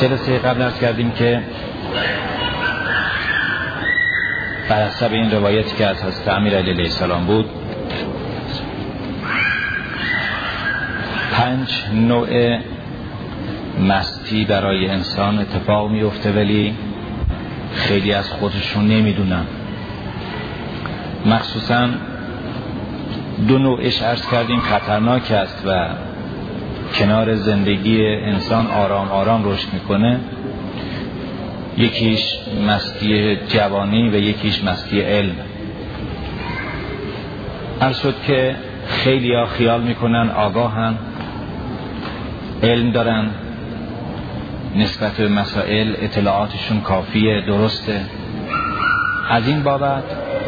جلسه قبل عرض کردیم که بر حسب این روایتی که از حضرت امیرعلی علیه السلام بود 5 نوع مستی برای انسان اتفاق میفته ولی خیلی از خودشون نمیدونن. مخصوصا 2 نوعش عرض کردیم خطرناک است و کنار زندگی انسان آرام آرام رشد میکنه. یکیش مستی جوانی و یکیش مستی علم. عرض شد که خیلی ها خیال میکنن آگاهن، علم دارن، نسبت به مسائل اطلاعاتشون کافیه، درسته. از این بابت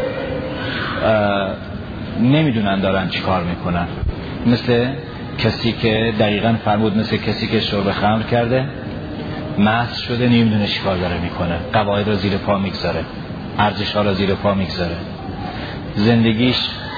نمیدونن دارن چی کار میکنن. مثل کسی که دقیقاً فرمود، مثل کسی که شرب خمر کرده مست شده نمیدونه چی کار داره میکنه، قواعد رو زیر پا میگذاره، ارزش ها رو زیر پا میگذاره، زندگیش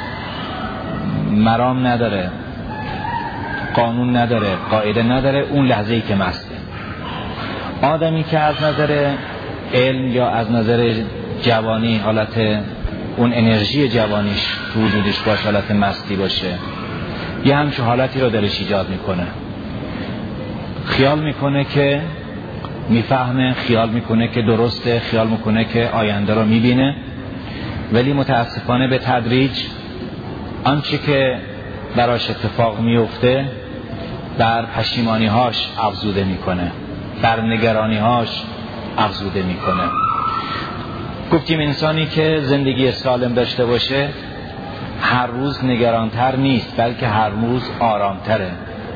مرام نداره، قانون نداره، قاعده نداره اون لحظه‌ای که مسته. آدمی که از نظر علم یا از نظر جوانی حالت اون انرژی جوانیش تو وجودش باشه، حالت مستی باشه، یه همچه حالتی رو درش ایجاد میکنه. خیال میکنه که میفهمه، خیال میکنه که درسته، خیال میکنه که آینده رو میبینه، ولی متاسفانه به تدریج آنچه که براش اتفاق میفته بر پشیمانی‌هاش افزوده میکنه، بر نگرانی‌هاش افزوده میکنه. گفتیم انسانی که زندگی سالم داشته باشه هر روز نگرانتر نیست، بلکه هر روز آرامتره،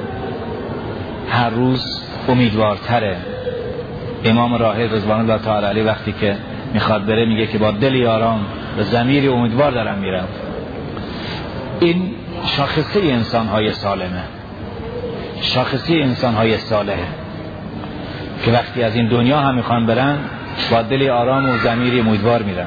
هر روز امیدوارتره. امام راحل رضوان الله تعالی علیه وقتی که میخواد بره میگه که با دلی آرام و ضمیری امیدوار دارم میرم. این شاخصه انسان‌های سالمه، شاخصه انسان‌های صالحه که وقتی از این دنیا هم میخوان برن با دلی آرام و ضمیری امیدوار میرن.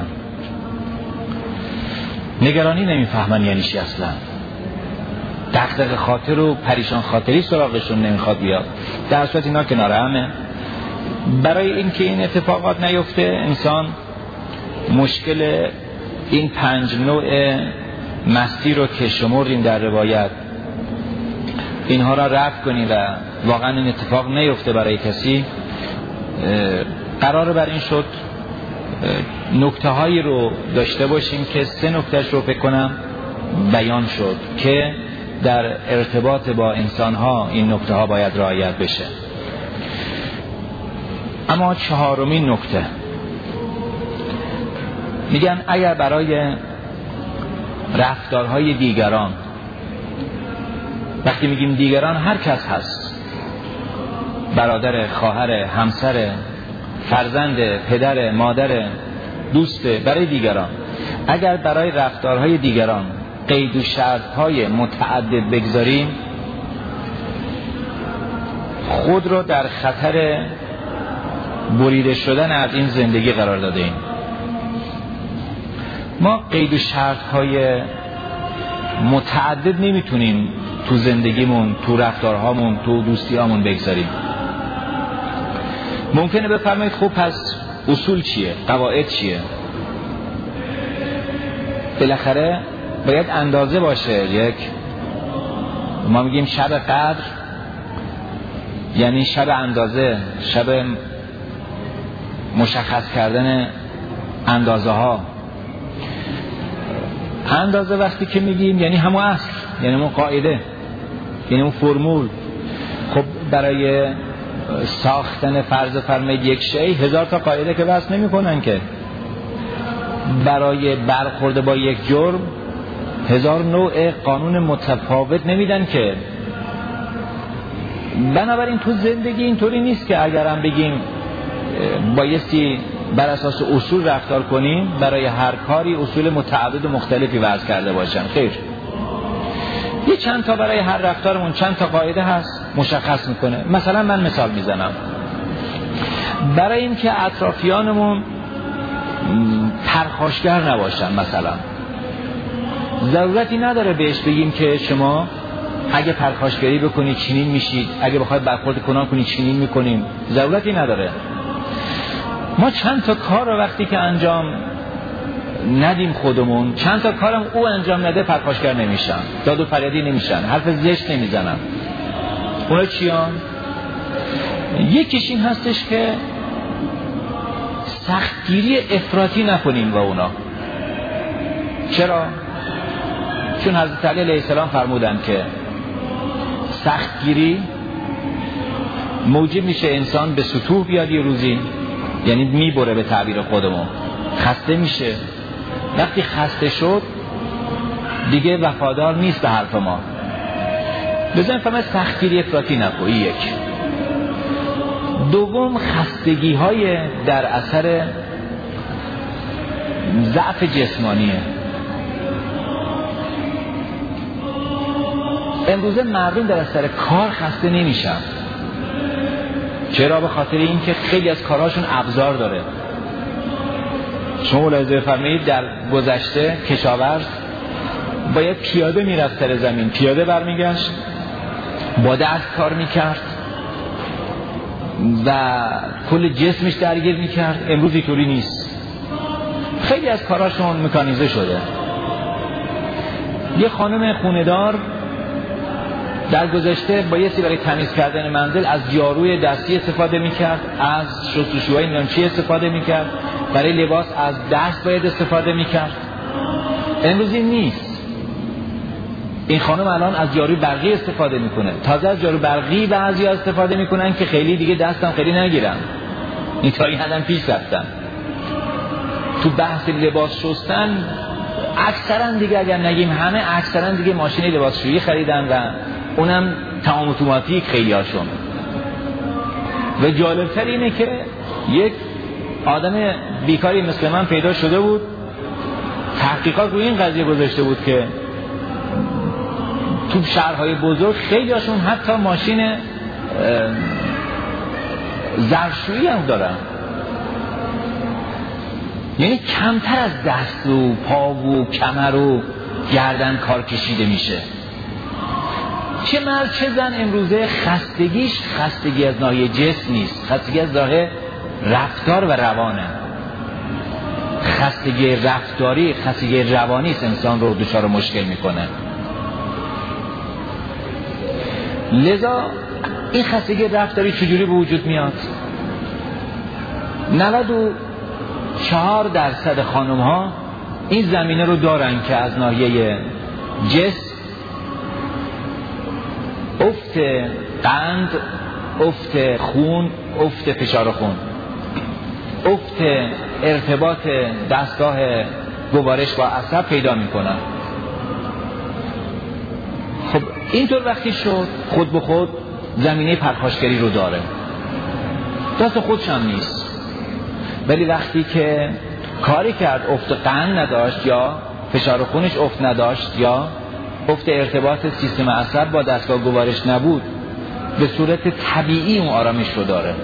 نگرانی نمیفهمن یعنی چی اصلا، دغدغه خاطر و پریشان خاطری سراغشون نمیخواد بیاد. در صورت اینا کنار همه. برای اینکه این اتفاقات نیفته انسان مشکل این 5 نوع مستی رو که شمردیم در روایت، اینها را رفع کنی و واقعا این اتفاق نیفته برای کسی. قرار بر این شد نکته هایی رو داشته باشیم که 3 نکتهش رو فکر کنم بیان شد که در ارتباط با انسان ها این نکته ها باید رعایت بشه. اما 4مین نکته میگن اگر برای رفتارهای دیگران، وقتی میگیم دیگران هر کس هست، برادر، خواهر، همسر، فرزند، پدر، مادر، دوست، برای دیگران اگر برای رفتارهای دیگران قید و شرطهای متعدد بگذاریم خود رو در خطر بریده شدن از این زندگی قرار داده ایم. ما قید و شرطهای متعدد نمیتونیم تو زندگیمون، تو رفتارهامون، تو دوستیامون بگذاریم. ممکنه بفرمایید خب پس اصول چیه؟ قواعد چیه؟ بالاخره باید اندازه باشه. یک ما میگیم شب قدر یعنی شب اندازه، شب مشخص کردن اندازه ها. اندازه وقتی که میگیم یعنی همون اصل، یعنی همون قاعده، یعنی اون فرمول. خب برای ساختن فرض فرمایید یک شی 1000 تا قاعده که وضع نمی کنن که. برای برخورد با یک جرم 1000 نوع قانون متفاوت نمیدن که. بنابراین تو زندگی اینطوری نیست که اگرم بگیم بایستی بر اساس اصول رفتار کنیم برای هر کاری اصول متعدد و مختلفی وضع کرده باشن. خیر، یه چند تا برای هر رفتارمون چند تا قاعده هست مشخص میکنه. مثلا من مثال میزنم، برای اینکه اطرافیانمون پرخاشگر نباشن، مثلا ضرورتی نداره بهش بگیم که شما اگه پرخاشگری بکنی چنین میشید، اگه بخوای برخورد کنان کنی چنین میکنیم. ضرورتی نداره. ما چند تا کار رو وقتی که انجام ندیم خودمون، چند تا کارم او انجام نده، پرخاشگر نمیشن، داد و فریادی نمیشن، حرف زشت نمیزنن. اونا چیان؟ یکیش این هستش که سختگیری افراطی نکنیم با اونا. چرا؟ چون حضرت علی علیه السلام فرمودن که سختگیری موجب میشه انسان به سطوح بیاد یه روزی، یعنی میبره به تعبیر خودمون، خسته میشه. وقتی خسته شد دیگه وفادار نیست به حرف ما. بزن فهمه سختگیری افراطی نکن. یک. دوم، خستگی های در اثر ضعف جسمانیه. امروزه مردم در اثر کار خسته نمیشن. چرا؟ به خاطر اینکه خیلی از کارهاشون ابزار داره. شما ملاحظه فرمایید در گذشته کشاورز باید پیاده میرفت سر زمین، پیاده برمیگشت، با دست کار میکرد و کل جسمش درگیر میکرد. امروز اینطوری نیست. خیلی از کارهاشون مکانیزه شده. یه خانم خونه‌دار در گذشته بایستی برای تمیز کردن منزل از جاروی دستی استفاده میکرد، از شستشوهای نانچی استفاده میکرد، برای لباس از دست باید استفاده میکرد. امروز این نیست. این خانم الان از جاروی برقی استفاده میکنه. تازه از جارو برقی بعضی استفاده میکنن که خیلی دیگه دستم خیلی نگیرن. این تا این حدم پیش رفتن. تو بحث لباس شستن اکثرا دیگه، اگر نگیم همه، اکثرا دیگه ماشین لباسشویی خریدن و اونم تمام اتوماتیک خیلی هاشون. و جالبتر اینه که یک آدم بیکاری مثل من پیدا شده بود، تحقیقات روی این قضیه گذاشته بود که تو شهرهای بزرگ خیلی هاشون حتی ماشین ظرفشویی هم دارن. یعنی کمتر از دست و پا و کمر و گردن کار کشیده میشه. چه مرد چه زن امروزه خستگیش خستگی از ناحیه جسم نیست، خستگی از ناحیه رفتار و روانه. خستگی رفتاری، خستگی روانی است انسان رو دچار مشکل میکنه. لذا این خستگی رفتاری چجوری به وجود میاد؟ 94% خانم ها این زمینه رو دارن که از ناحیه جسم افت قند، افت خون، افت فشار خون، افت ارتباط دستگاه گوارش با عصب پیدا میکنن. خب اینطور وقتی شد خود به خود زمینه پرخاشگری رو داره. دست خودش هم نیست، ولی وقتی که کاری کرد افت قند نداشت یا فشار خونش افت نداشت یا افت ارتباط سیستم عصب با دستگاه گوارش نبود، به صورت طبیعی اون آرامش رو داره.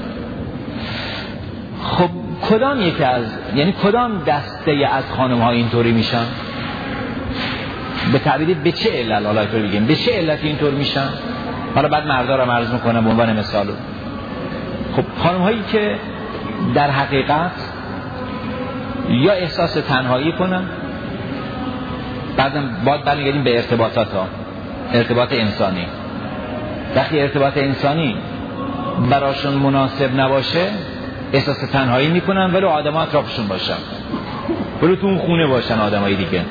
خب کدام یکی از، یعنی کدام دسته از خانم ها اینطوری میشن؟ به تعبیری به چه علت، حالا اینطور بگیم به چه علت اینطور میشن؟ حالا بعد مردا رو عرض میکنم به عنوان مثال. خب خانم هایی که در حقیقت یا احساس تنهایی کنن، بعدم باید برمیگردیم به ارتباطات ها، ارتباط انسانی. وقتی ارتباط انسانی براشون مناسب نباشه احساس تنهایی میکنن، ولی آدم ها اطرافشون باشن، ولی تو اون خونه باشن آدم های دیگه.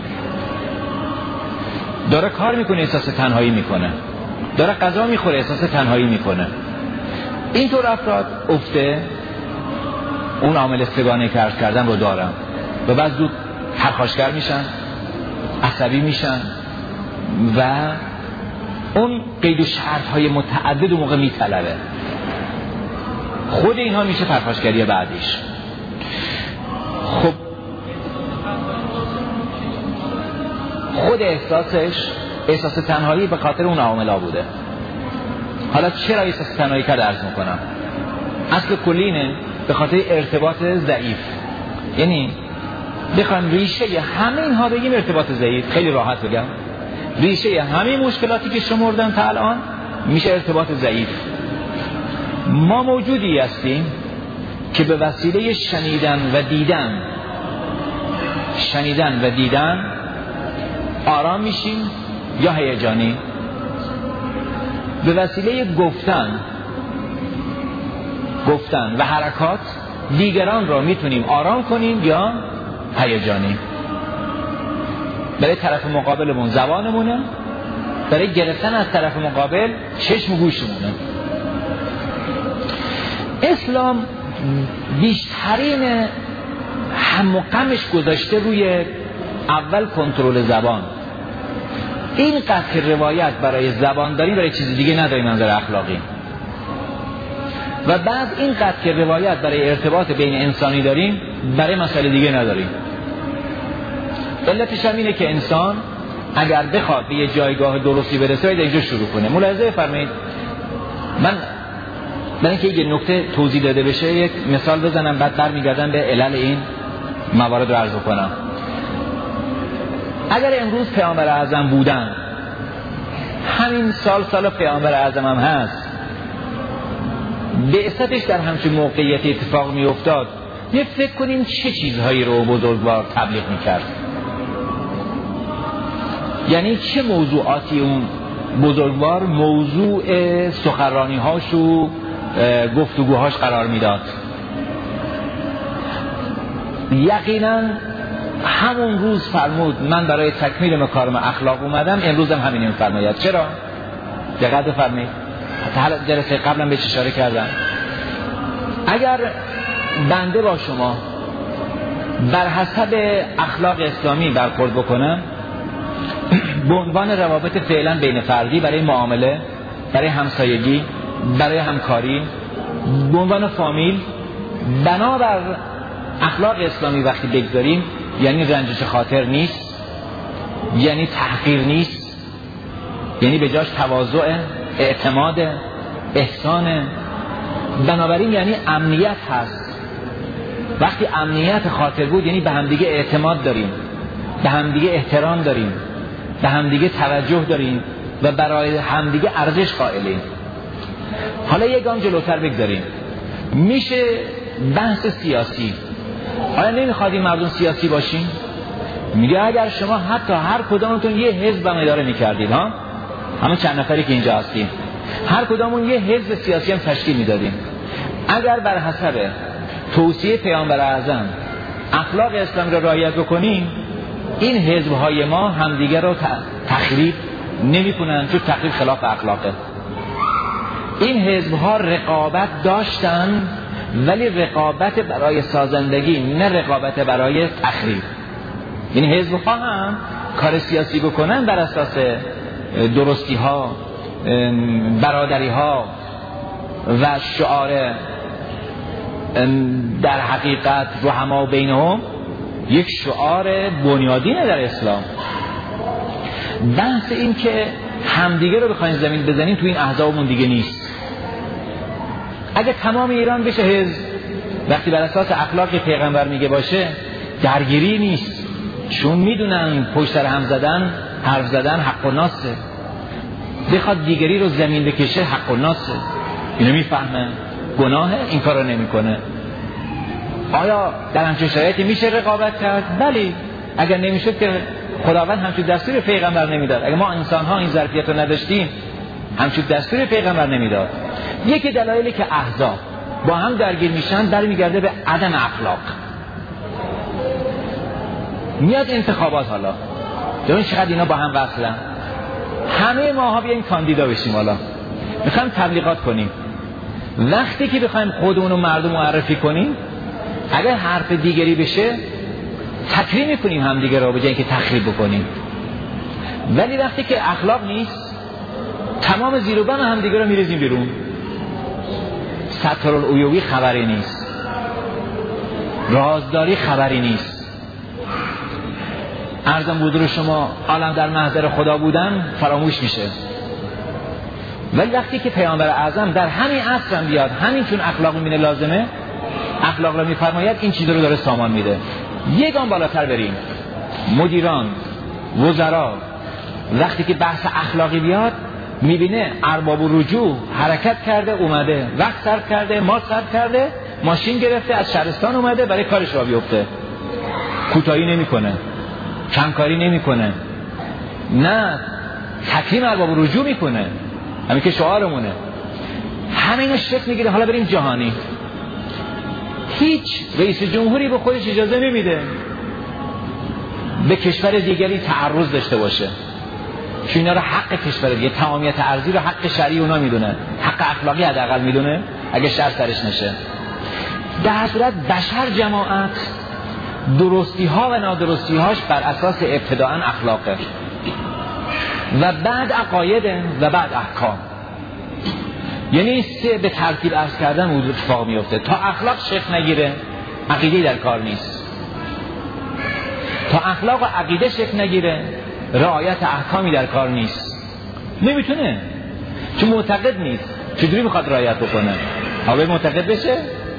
داره کار میکنه احساس تنهایی میکنه، داره غذا میخوره احساس تنهایی میکنه. اینطور افراد افته اون عامل سگانه کردن رو دارن و بعد زود پرخاشگر میشن، عصبی میشن و اون قید و شرط های متعدد موقع میطلبه. خود اینها میشه پرخاشگری بعدیش. خب خود احساس تنهایی به خاطر اون عاملا بوده. حالا چرا احساس تنهایی کرد عرض میکنم. اصل کلی اینه به خاطر ارتباط ضعیف. یعنی بخوایم ریشه همه اینها بگیم ارتباط ضعیف، خیلی راحت بگم ریشه همه مشکلاتی که شمردم تا الان میشه ارتباط ضعیف. ما موجودی هستیم که به وسیله شنیدن و دیدن آرام میشیم یا هیجانی. به وسیله گفتن و حرکات دیگران را میتونیم آرام کنیم یا هیجانی. برای طرف مقابلمون زبانمونه، برای گرفتن از طرف مقابل چشم و گوشمونه. اسلام بیشترین هم و غمش گذاشته روی اول کنترل زبان. این قطع روایت برای زبان داریم، برای چیز دیگه نداریم منظر اخلاقی. و بعد این قطع روایت برای ارتباط بین انسانی داریم، برای مسئله دیگه نداریم. علتش هم اینه که انسان اگر بخواد به یه جایگاه درستی برسه باید اینجا شروع کنه. ملاحظه فرمایید، من برای اینکه یه نکته توضیح داده بشه یک مثال بزنم، بعد برمیگردم به علل این موارد رو عرض کنم. اگر امروز پیامبر اعظم بودن، همین سال پیامبر اعظم هم هست، بعثتش در همچین موقعیت اتفاق می افتاد، یه فکر کنیم چه چیزهایی رو بزرگوار تبلیغ میکرد. یعنی چه موضوعاتی اون بزرگوار موضوع سخنرانی‌هاش و گفتگوهاش قرار میداد. یقینا همون روز فرمود من برای تکمیل مکارم اخلاق اومدم، امروز هم همین میفرماید. چرا؟ دقت بفرمایید، حتی جلسه قبلا بهش اشاره کردم. اگر بنده با شما بر حسب اخلاق اسلامی برخورد بکنم، به عنوان روابط فعلا بین فردی، برای معامله، برای همسایگی، برای همکاری، به عنوان فامیل، بنابر اخلاق اسلامی وقتی بگذاریم، یعنی رنجش خاطر نیست، یعنی تحقیر نیست، یعنی به جاش تواضع، اعتماد، احسان. بنابراین یعنی امنیت هست. وقتی امنیت خاطر بود یعنی به همدیگه اعتماد داریم، به همدیگه احترام داریم، به همدیگه توجه داریم و برای همدیگه ارزش قائلیم. حالا یک گام جلوتر بگذاریم، میشه بحث سیاسی. آیا نمیخواد این مردم سیاسی باشیم؟ میگه اگر شما حتی هر کدامتون یه حزب هم اداره میکردید، همه چند نفری که اینجا هستیم، هر کدامون یه حزب سیاسی هم تشکیل میدادیم، اگر بر حسب توصیه پیامبر اعظم اخلاق اسلام را رعایت بکنیم، این حزب‌های ما همدیگر رو تخریب نمی‌کنن، چون تخریب خلاف اخلاقه. این حزب‌ها رقابت داشتن، ولی رقابت برای سازندگی، نه رقابت برای تخریب. یعنی حزب‌ها هم کار سیاسی بکنن بر اساس درستی‌ها، برادری‌ها و شعار در حقیقت رحما بینهم، یک شعار بنیادینه در اسلام. بحث این که همدیگه رو بخواین زمین بزنین تو این احزابمون دیگه نیست. اگه تمام ایران بشه حزب، وقتی بر اساس اخلاق پیغمبر میگه باشه، درگیری نیست، چون میدونن پشت سر هم زدن، حرف زدن حق و ناسه. بخواد دیگری رو زمین بکشه حق و ناسه، اینو میفهمن، گناهه، این کار رو نمیکنه. آیا در همچین شرایطی میشه رقابت کرد؟ بلی. اگر نمیشد که خداوند همچین دستور پیغمبر نمیداد. اگر ما انسان ها این ظرفیت رو نداشتیم، همچین دستور پیغمبر نمیداد. یکی دلایلی که احزاب با هم درگیر میشن برمیگرده به عدم اخلاق. میاد انتخابات، حالا ببین چقدر اینا با هم وصلن. همه ماها بیایم کاندیدا بشیم، حالا میخوایم تبلیغات کنیم. وقتی که بخوایم خودمون رو مردم معرفی کنیم، اگر حرف دیگری بشه تکریم میکنیم همدیگه رو به جای اینکه تخریب بکنیم. ولی وقتی که اخلاق نیست، تمام زیر و بم همدیگه رو میریزیم بیرون. سترالعیوبی خبری نیست، رازداری خبری نیست. عرضم بود رو شما عالم در محضر خدا بودن فراموش میشه. ولی وقتی که پیامبر اعظم در همین عصر هم بیاد، همین چون اخلاق میبینه لازمه، اخلاق را میفرماید، این چیز رو داره سامان میده. یک گام بالاتر بریم، مدیران، وزرا، وقتی که بحث اخلاقی بیاد میبینه ارباب رجوع حرکت کرده اومده، وقت صرف کرده، ما صرف کرده، ماشین گرفته از شهرستان اومده برای کارش را بیفته، کوتاهی نمیکنه، کمکاری نمیکنه، نه تکریم ارباب رجوع میکنه. همین که شعارمونه. همینو شکل میگیره. حالا بریم جهانی. هیچ رئیس جمهوری به خودش اجازه نمیده به کشور دیگری تعرض داشته باشه، چون اینا رو حق کشور دیگه، تمامیت ارضی رو حق شرعی اونا میدونه، حق اخلاقی حداقل میدونه اگه شر سرش نشه. در صورت بشر جماعت درستی ها و نادرستی هاش بر اساس ابتداءً اخلاقه و بعد عقاید و بعد احکام. یعنی سه به ترتیب عرض کردن اتفاق میفته. تا اخلاق شکل نگیره عقیده در کار نیست، تا اخلاق و عقیده شکل نگیره رعایت احکامی در کار نیست. نمیتونه، چون معتقد نیست. چجوری میخواد رعایت بکنه؟ حالا معتقد بشه.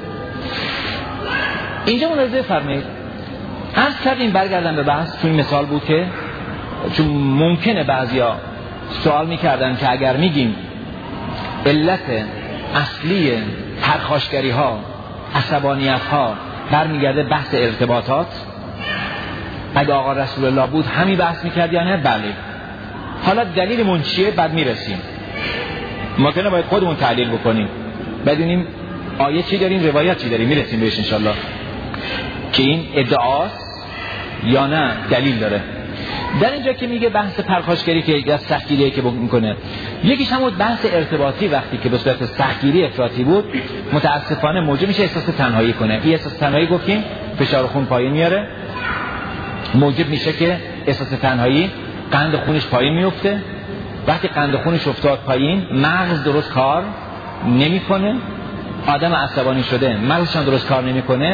اینجا ملاحظه فرمایید. عرض کردیم برگردم به بحث، چون مثال بود که چون ممکنه بعضیا سوال میکردن که اگر میگیم علت اصلی پرخاشگری ها، عصبانیت ها برمیگرده بحث ارتباطات، اگه آقا رسول الله بود همین بحث میکرد یا نه؟ بله. حالا دلیلمون چیه؟ بعد میرسیم. ما که نباید خودمون تحلیل بکنیم، بدونیم آیه چی داریم، روایت چی داریم، میرسیم بهش انشالله که این ادعاست یا نه دلیل داره. در اینجا که میگه بحث پرخاشگری که یک از سختگیریه که میکنه، یکیش همون بحث ارتباطی وقتی که به صورت سختگیری افراطی بود متاسفانه موجب میشه احساس تنهایی کنه. این احساس تنهایی گفتیم فشار خون پایین میاره، موجب میشه که احساس تنهایی، قند خونش پایین میفته. وقتی قند خونش افتاد پایین مغز درست کار نمیکنه، آدم عصبانی شده، مغزش درست کار نمیکنه،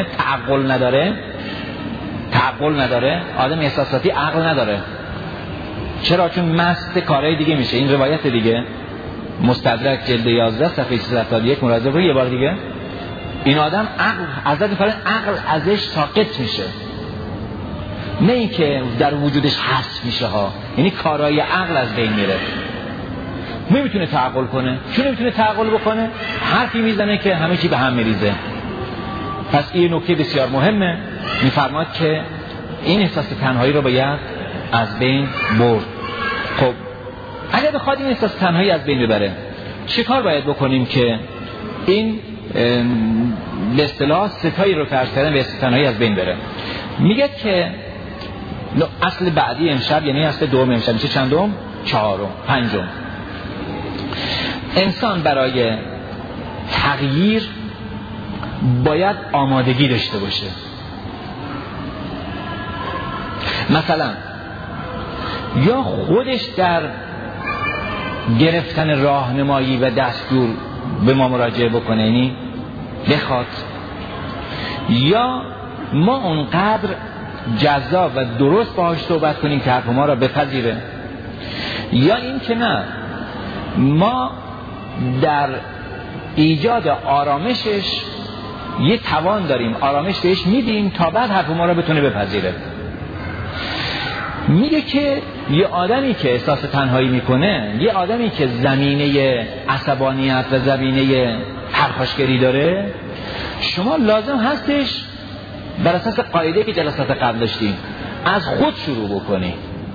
تعقل نداره، آدم احساساتی عقل نداره. چرا؟ چون مست کارهای دیگه میشه. این روایت دیگه مستدرک جلد 11 صفحه 371 مراجعه کنید یه بار دیگه. این آدم عقل ازش ساقط میشه، نه اینکه در وجودش حذف میشه ها، یعنی کارهای عقل از بین میره. نمیتونه تعقل کنه. چون نمیتونه تعقل بکنه؟ حرفی میزنه که همه چی به هم میریزه. پس این نکته بسیار مهمه. میفرماد که این احساس تنهایی رو باید از بین برد. خب اگر بخواد این احساس تنهایی از بین ببره چه کار باید بکنیم که این به اصطلاح ستایی رو که عرض کردن به احساس تنهایی از بین بره؟ میگه که اصل بعدی امشب، یعنی اصل دوم امشب میشه چندم؟ چهارم، پنجم. انسان برای تغییر باید آمادگی داشته باشه. مثلا یا خودش در گرفتن راهنمایی و دستور به ما مراجعه بکنه، یعنی بخواد، یا ما اونقدر جذاب و درست باهاش صحبت کنیم که حرف ما را بپذیره، یا این که نه، ما در ایجاد آرامشش یه توان داریم، آرامش بهش میدیم تا بعد حرف ما را بتونه بپذیره. میگه که یه آدمی که احساس تنهایی میکنه، یه آدمی که زمینه عصبانیت و زمینه پرخاشگری داره، شما لازم هستش بر اساس قاعده که جلسات قبل داشتیم از خود شروع بکنی،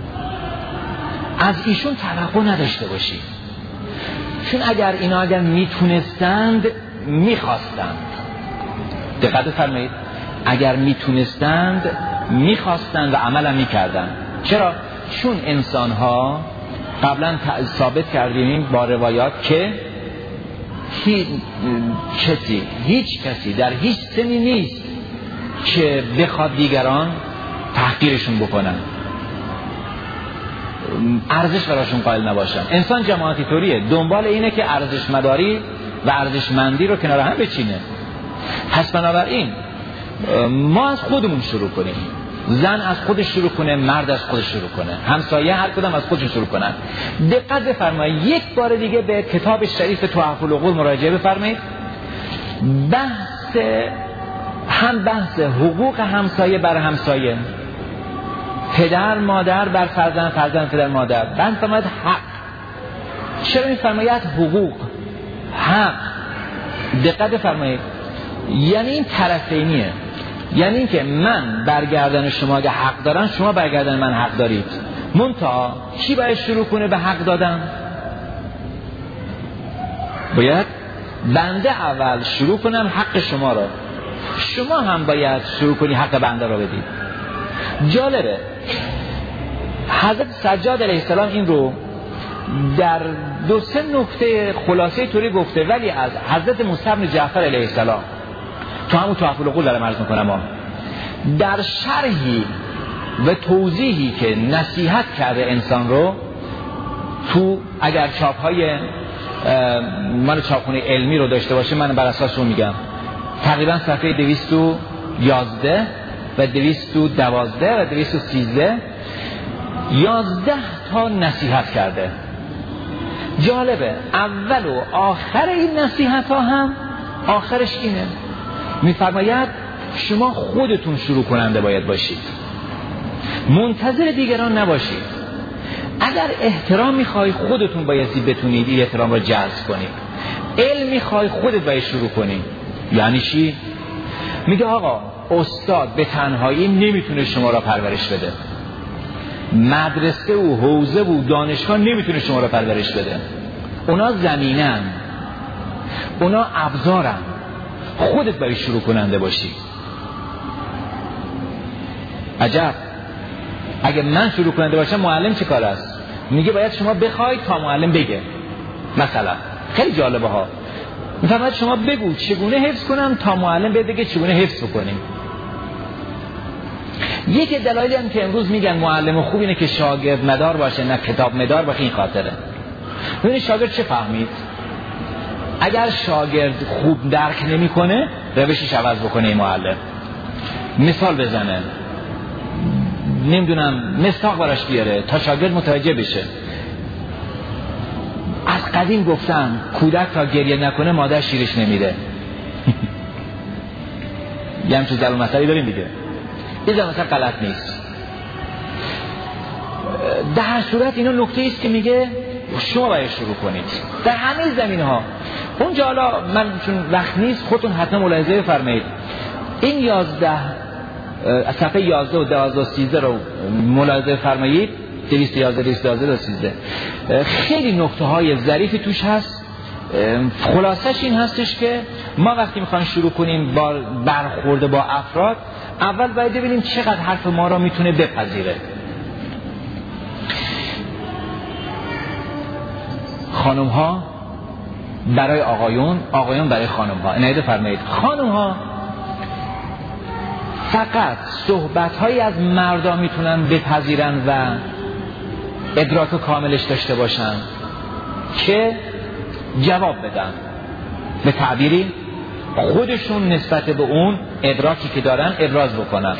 از ایشون توقع نداشته باشی. چون اگر میتونستند میخواستند، دقت فرمایید، اگر میتونستند میخواستند و عملم میکردن. چرا؟ چون انسان ها قبلا ثابت کردیم با روایات که هیچ کسی در هیچ سنی نیست که بخواد دیگران تحقیرشون بکنن، ارزش براشون قائل نباشن. انسان جماعتی طوریه، دنبال اینه که ارزش مداری و ارزشمندی رو کنار هم بچینه. پس بنابراین ما از خودمون شروع کنیم، زن از خودش شروع کنه، مرد از خودش شروع کنه، همسایه هر کدام از خودش شروع کنن. دقت بفرمایید، یک بار دیگه به کتاب شریف تحف العقول مراجعه بفرمایید. بحث حقوق همسایه بر همسایه، پدر مادر بر فرزند، فرزند پدر مادر. بعد فرماید حق. چرا میفرماید حقوق؟ حق. دقت بفرمایید، یعنی این طرفینیه، یعنی این که من برگردن شما اگه حق دارن، شما برگردن من حق دارید. منتها کی باید شروع کنه به حق دادن؟ باید بنده اول شروع کنم حق شما را، شما هم باید شروع کنی حق بنده را بدید. جالبه حضرت سجاد علیه السلام این رو در 2-3 نکته خلاصه طوری گفته، ولی از حضرت موسی بن جعفر علیه السلام تو همون تحفه العقول دارم عرض میکنم، در شرحی و توضیحی که نصیحت کرده انسان رو تو، اگر چاپ‌های مال چاپخونه علمی رو داشته باشه من بر اساس رو میگم، تقریبا صفحه 211 و 212 و 213 11 تا نصیحت کرده. جالبه اول و آخر این نصیحت ها هم آخرش اینه، میفرماید شما خودتون شروع کننده باید باشید، منتظر دیگران نباشید. اگر احترام میخوای خودتون بایستی بتونید این احترام را جذب کنید. علم میخوای خودت باید شروع کنی. یعنی چی؟ میگه آقا استاد به تنهایی نمیتونه شما را پرورش بده، مدرسه و حوزه و دانشگاه نمیتونه شما را پرورش بده. اونا زمینن، اونا ابزارن، خودت باید شروع کننده باشی. عجب، اگه من شروع کننده باشم معلم چه کار است؟ میگه باید شما بخواید تا معلم بگه. مثلا خیلی جالبه ها، میفرماید شما بگو چگونه حفظ کنم تا معلم بگه چگونه حفظ کنیم. یکی دلایلی هم که امروز میگن معلم خوب اینه که شاگرد مدار باشه نه کتاب مدار باشه، این خاطره. ببینید شاگرد چه فهمید؟ اگر شاگرد خوب درک نمیکنه روشش عوض بکنه این معلم، مثال بزنه، نمیدونم مستاق براش بیاره تا شاگرد متوجه بشه. از قدیم گفتن کودک تا گریه نکنه مادر شیرش نمیده. یه همچون ضرب المثلی داریم دیگه، یه ضرب المثل غلط نیست. در هر صورت اینا نکته ایست که میگه شما باید شروع کنید در همه زمینه ها. اونجا حالا من چون وقت نیست خودتون حتما ملاحظه بفرمایید، این 11 صفحه 11 و 12 و 13 رو ملاحظه فرمایید، 211 212 13 خیلی نکته های ظریفی توش هست. خلاصش این هستش که ما وقتی میخوایم شروع کنیم با برخورد با افراد، اول باید ببینیم چقدر حرف ما را میتونه بپذیره. خانم ها برای آقایون، آقایون برای خانم ها. عنایت فرمایید خانم ها فقط صحبت هایی از مردا میتونن بپذیرن و ادراک کاملش داشته باشن که جواب بدن، به تعبیری خودشون نسبت به اون ادراکی که دارن ابراز بکنن.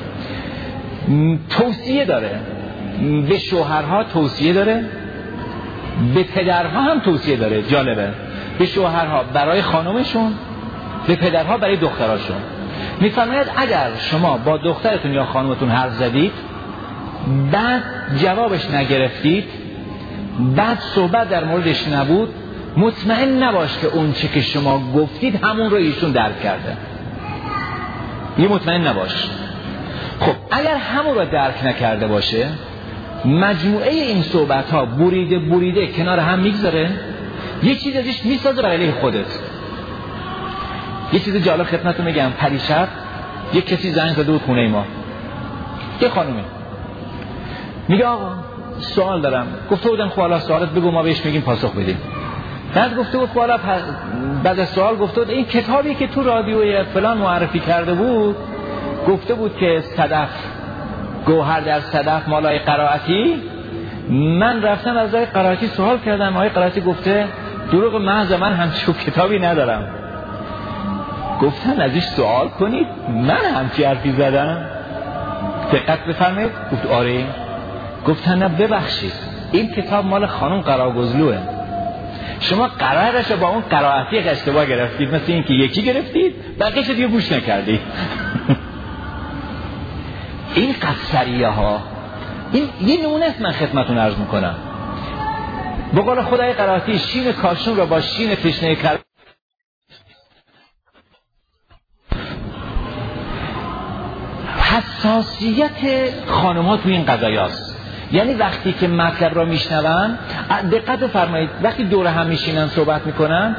توصیه داره، به شوهرها توصیه داره، به پدرها هم توصیه داره. جالبه، به شوهرها برای خانمشون، به پدرها برای دختراشون. میفرماید اگر شما با دخترتون یا خانمتون حرف زدید بعد جوابش نگرفتید، بعد صحبت در موردش نبود، مطمئن نباش که اون چه که شما گفتید همون رو ایشون درک کرده. یه مطمئن نباش. خب اگر همون رو درک نکرده باشه، مجموعه این صحبت ها بریده کنار هم میگذاره، یه چیز ازش میسازه برای علیه خودت. یه چیز جالب خدمتتون میگم، پریشب یه کسی زنگ زده بود خونه ما، یه خانومی میگه آقا سوال دارم. گفته بودم خب حالا سوالت بگو ما بهش میگیم پاسخ بدیم. بعد گفته بود خب حالا بعد از سوال گفته بود این کتابی که تو رادیوی فلان معرفی کرده بود، گفته بود که صدف، گوهر در صدف مالای قرائتی. من رفتم از آقای قرائتی سوال کردم، آقای قرائتی گفته دروغ محض، من همچین کتابی ندارم. گفتن ازش سوال کنید، من همچی حرفی زدم؟ دقت بفرمایید. گفت آره. گفتن نه ببخشید این کتاب مال خانم قراگزلوه، شما قرارش با اون قرائتی اشتباه گرفتید، مثل این که یکی گرفتید بقیه‌اش دیگه گوش نکردید. این قصریه ها این یه نمونه است من خدمتتون عرض میکنم. به قول خدای قرائتی شین کاشون را با شین تشنه کرد. حساسیت خانم‌ها تو این قضایاست. یعنی وقتی که مطلب را میشنون، دقت بفرمایید، وقتی دور هم میشینن صحبت میکنن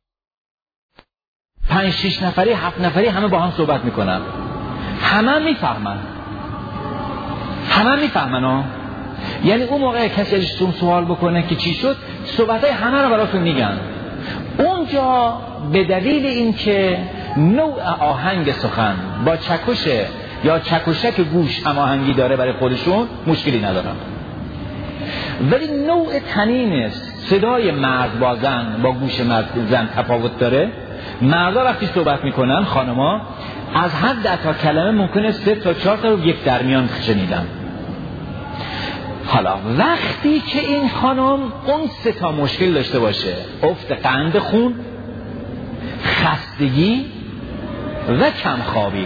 5-6 نفری 7 نفری همه با هم صحبت میکنن، همه میفهمن ها. یعنی اون موقع کسی ازشون سوال بکنه که چی شد، صحبتای همه رو براتون میگن. اونجا به دلیل اینکه نوع آهنگ سخن با چکش یا چکشک گوش هماهنگی داره برای خودشون مشکلی ندارن، ولی نوع طنین صدای مرد با زن با گوش مرد زن تفاوت داره. مردا وقتی صحبت میکنن، خانما از هر 10 تا کلمه ممکنه 3 تا 4 تا رو یک درمیان شنیدن. حالا وقتی که این خانم اون 3 تا مشکل داشته باشه، افت قند خون، خستگی و کمخوابی،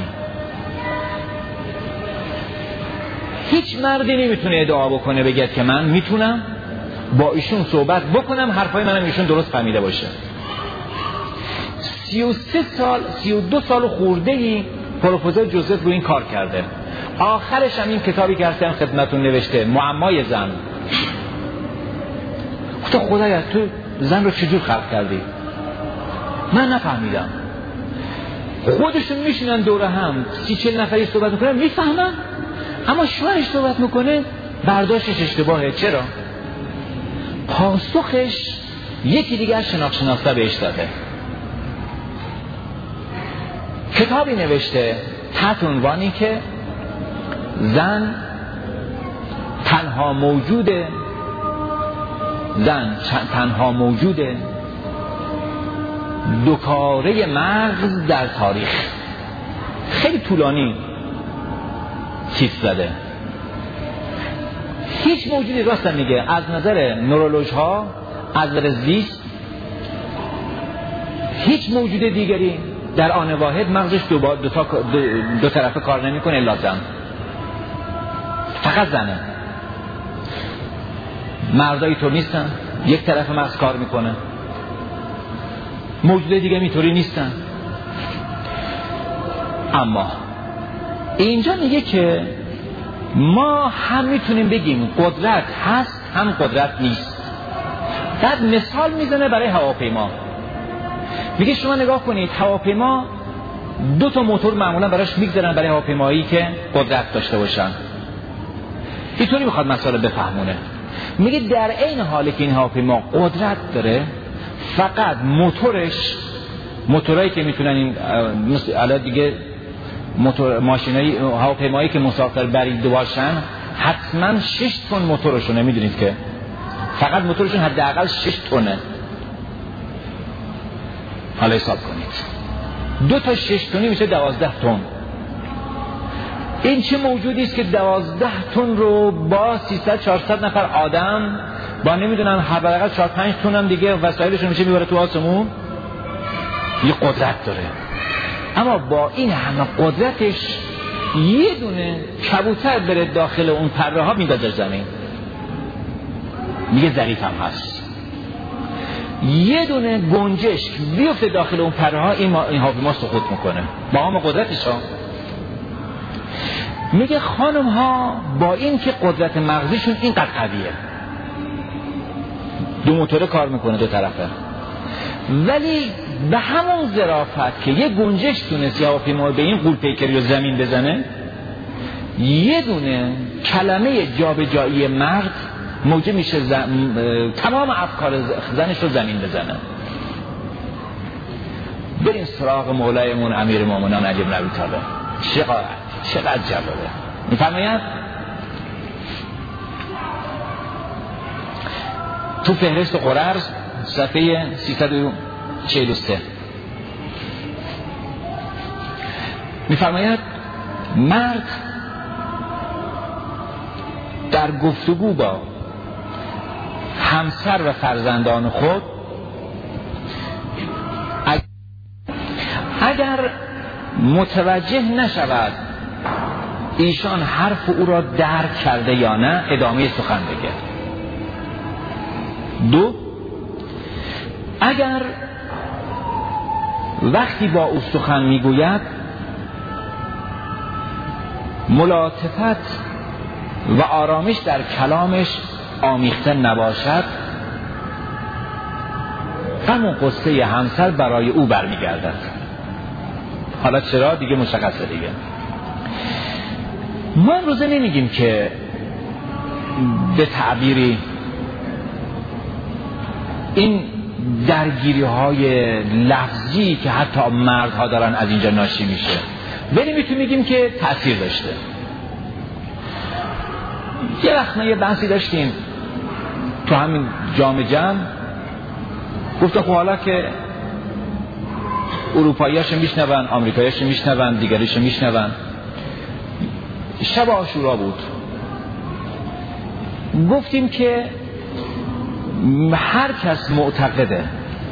هیچ مردی نمیتونه ادعا بکنه بگه که من میتونم با ایشون صحبت بکنم حرفای منم ایشون درست فهمیده باشه. 32 سال خورده‌ای پروفسور جوزف رو این کار کرده. آخرش هم این کتابی که هستم خدمتون نوشته، معمای زن. گفت خدایا تو زن رو چجور خلق کردی؟ من نفهمیدم. خودشون میشینن دوره هم 30-40 نفری صحبت میکنن، میفهمن، اما شوهرش صحبت میکنه برداشتش اشتباهه. چرا؟ پاسخش یکی دیگر شناخته بهش داده. کتابی نوشته تحت عنوانی که زن تنها موجوده دوکاره مغز در تاریخ. خیلی طولانی چیز زده. هیچ موجودی، راست میگه، از نظر نورولوژها، از نظر زیست، هیچ موجود دیگری در آن واحد مغزش دو طرفه کار نمیکنه الا زن. فقط زنه. مردایی تو نیستن، یک طرف مغز کار میکنه. موجود دیگه اینطوری نیستن. اما اینجا میگه که ما هم میتونیم بگیم قدرت هست هم قدرت نیست. بعد مثال میزنه برای هواپیما. میگه شما نگاه کنید، هواپیما 2 تا موتور معمولا براش میگذارن برای هواپیمایی که قدرت داشته باشن. اینطوری میخواد مسئله بفهمونه. میگه در این حالی که این هواپیما قدرت داره، فقط موتورایی که میتونن این الان دیگه ماشینای هواپیمایی که مسافر بریده باشن حتما 6 تن موتورشونه. میدونید که فقط موتورشون حداقل 6 تنه. حالا حساب کنید 2 تا 6 تنی میشه 12 تن. این چه موجودی است که 12 تن رو با 300-400 نفر آدم با نمیدونم حداقل 4-5 تن هم دیگه وسایلشون میشه میبره تو آسمون؟ یه قدرت داره. اما با این همه قدرتش یه دونه کبوتر بره داخل اون پره ها میدازه زمین. میگه ظریف هم هست. یه دونه گنجشک بیفته داخل اون پره ها، این هواپیما سقوط میکنه با همه قدرتش ها. میگه خانم ها با این که قدرت مغزیشون اینقدر قویه، 2 موتور کار میکنه 2 طرفه، ولی به همون ظرافت که یه گنجش تونست هواپیما به این غول‌پیکری و زمین بزنه، یه دونه کلمه جابجایی مرد موجب میشه تمام افکار زنش رو زمین بزنه. بریم سراغ مولایمون امیر مومنان علی بن ابی طالب. چقدر جلاله. میفرماید تو فهرست قررز صفحه 343 میفرماید مرد در گفتگو با همسر و فرزندان خود اگر متوجه نشود ایشان حرف او را درک کرده یا نه ادامه سخن بگه. 2 اگر وقتی با او سخن میگوید ملاطفت و آرامش در کلامش آمیخته نباشد، غم و غصه همسر برای او برمیگردد. حالا چرا دیگه مشخصه دیگه. ما امروزه نمیگیم که به تعبیری این درگیری های لفظی که حتی مردها دارن از اینجا ناشی میشه، ولی میتونیم میگیم که تأثیر داشته. یه وقت ما یه بحثی داشتیم تو همین جمع گفتم خب حالا که اروپایی‌هاشو میشنون، آمریکایی‌هاشو میشنون، دیگریشو میشنون. شب عاشورا بود، گفتیم که هر کس معتقده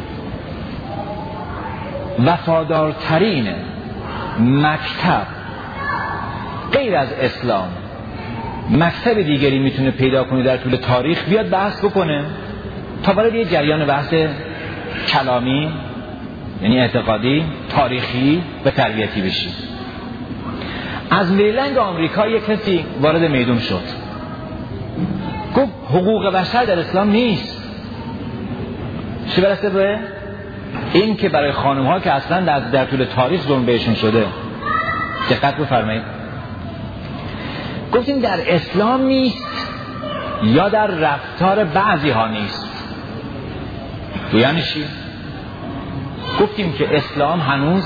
وفادارترین مکتب غیر از اسلام مکتب دیگری میتونه پیدا کنه در طول تاریخ، بیاد بحث بکنه تا وارد یه جریان بحث کلامی یعنی اعتقادی تاریخی و تربیتی بشیم. از میلنگ آمریکا یک کسی وارد میدون شد، گفت حقوق بشر در اسلام نیست. چی برسه به این که برای خانم ها که اصلا در طول تاریخ ظلم بهشون شده. دقت بفرمایید، گفتیم در اسلام نیست یا در رفتار بعضی ها نیست. یعنی چی؟ گفتیم که اسلام هنوز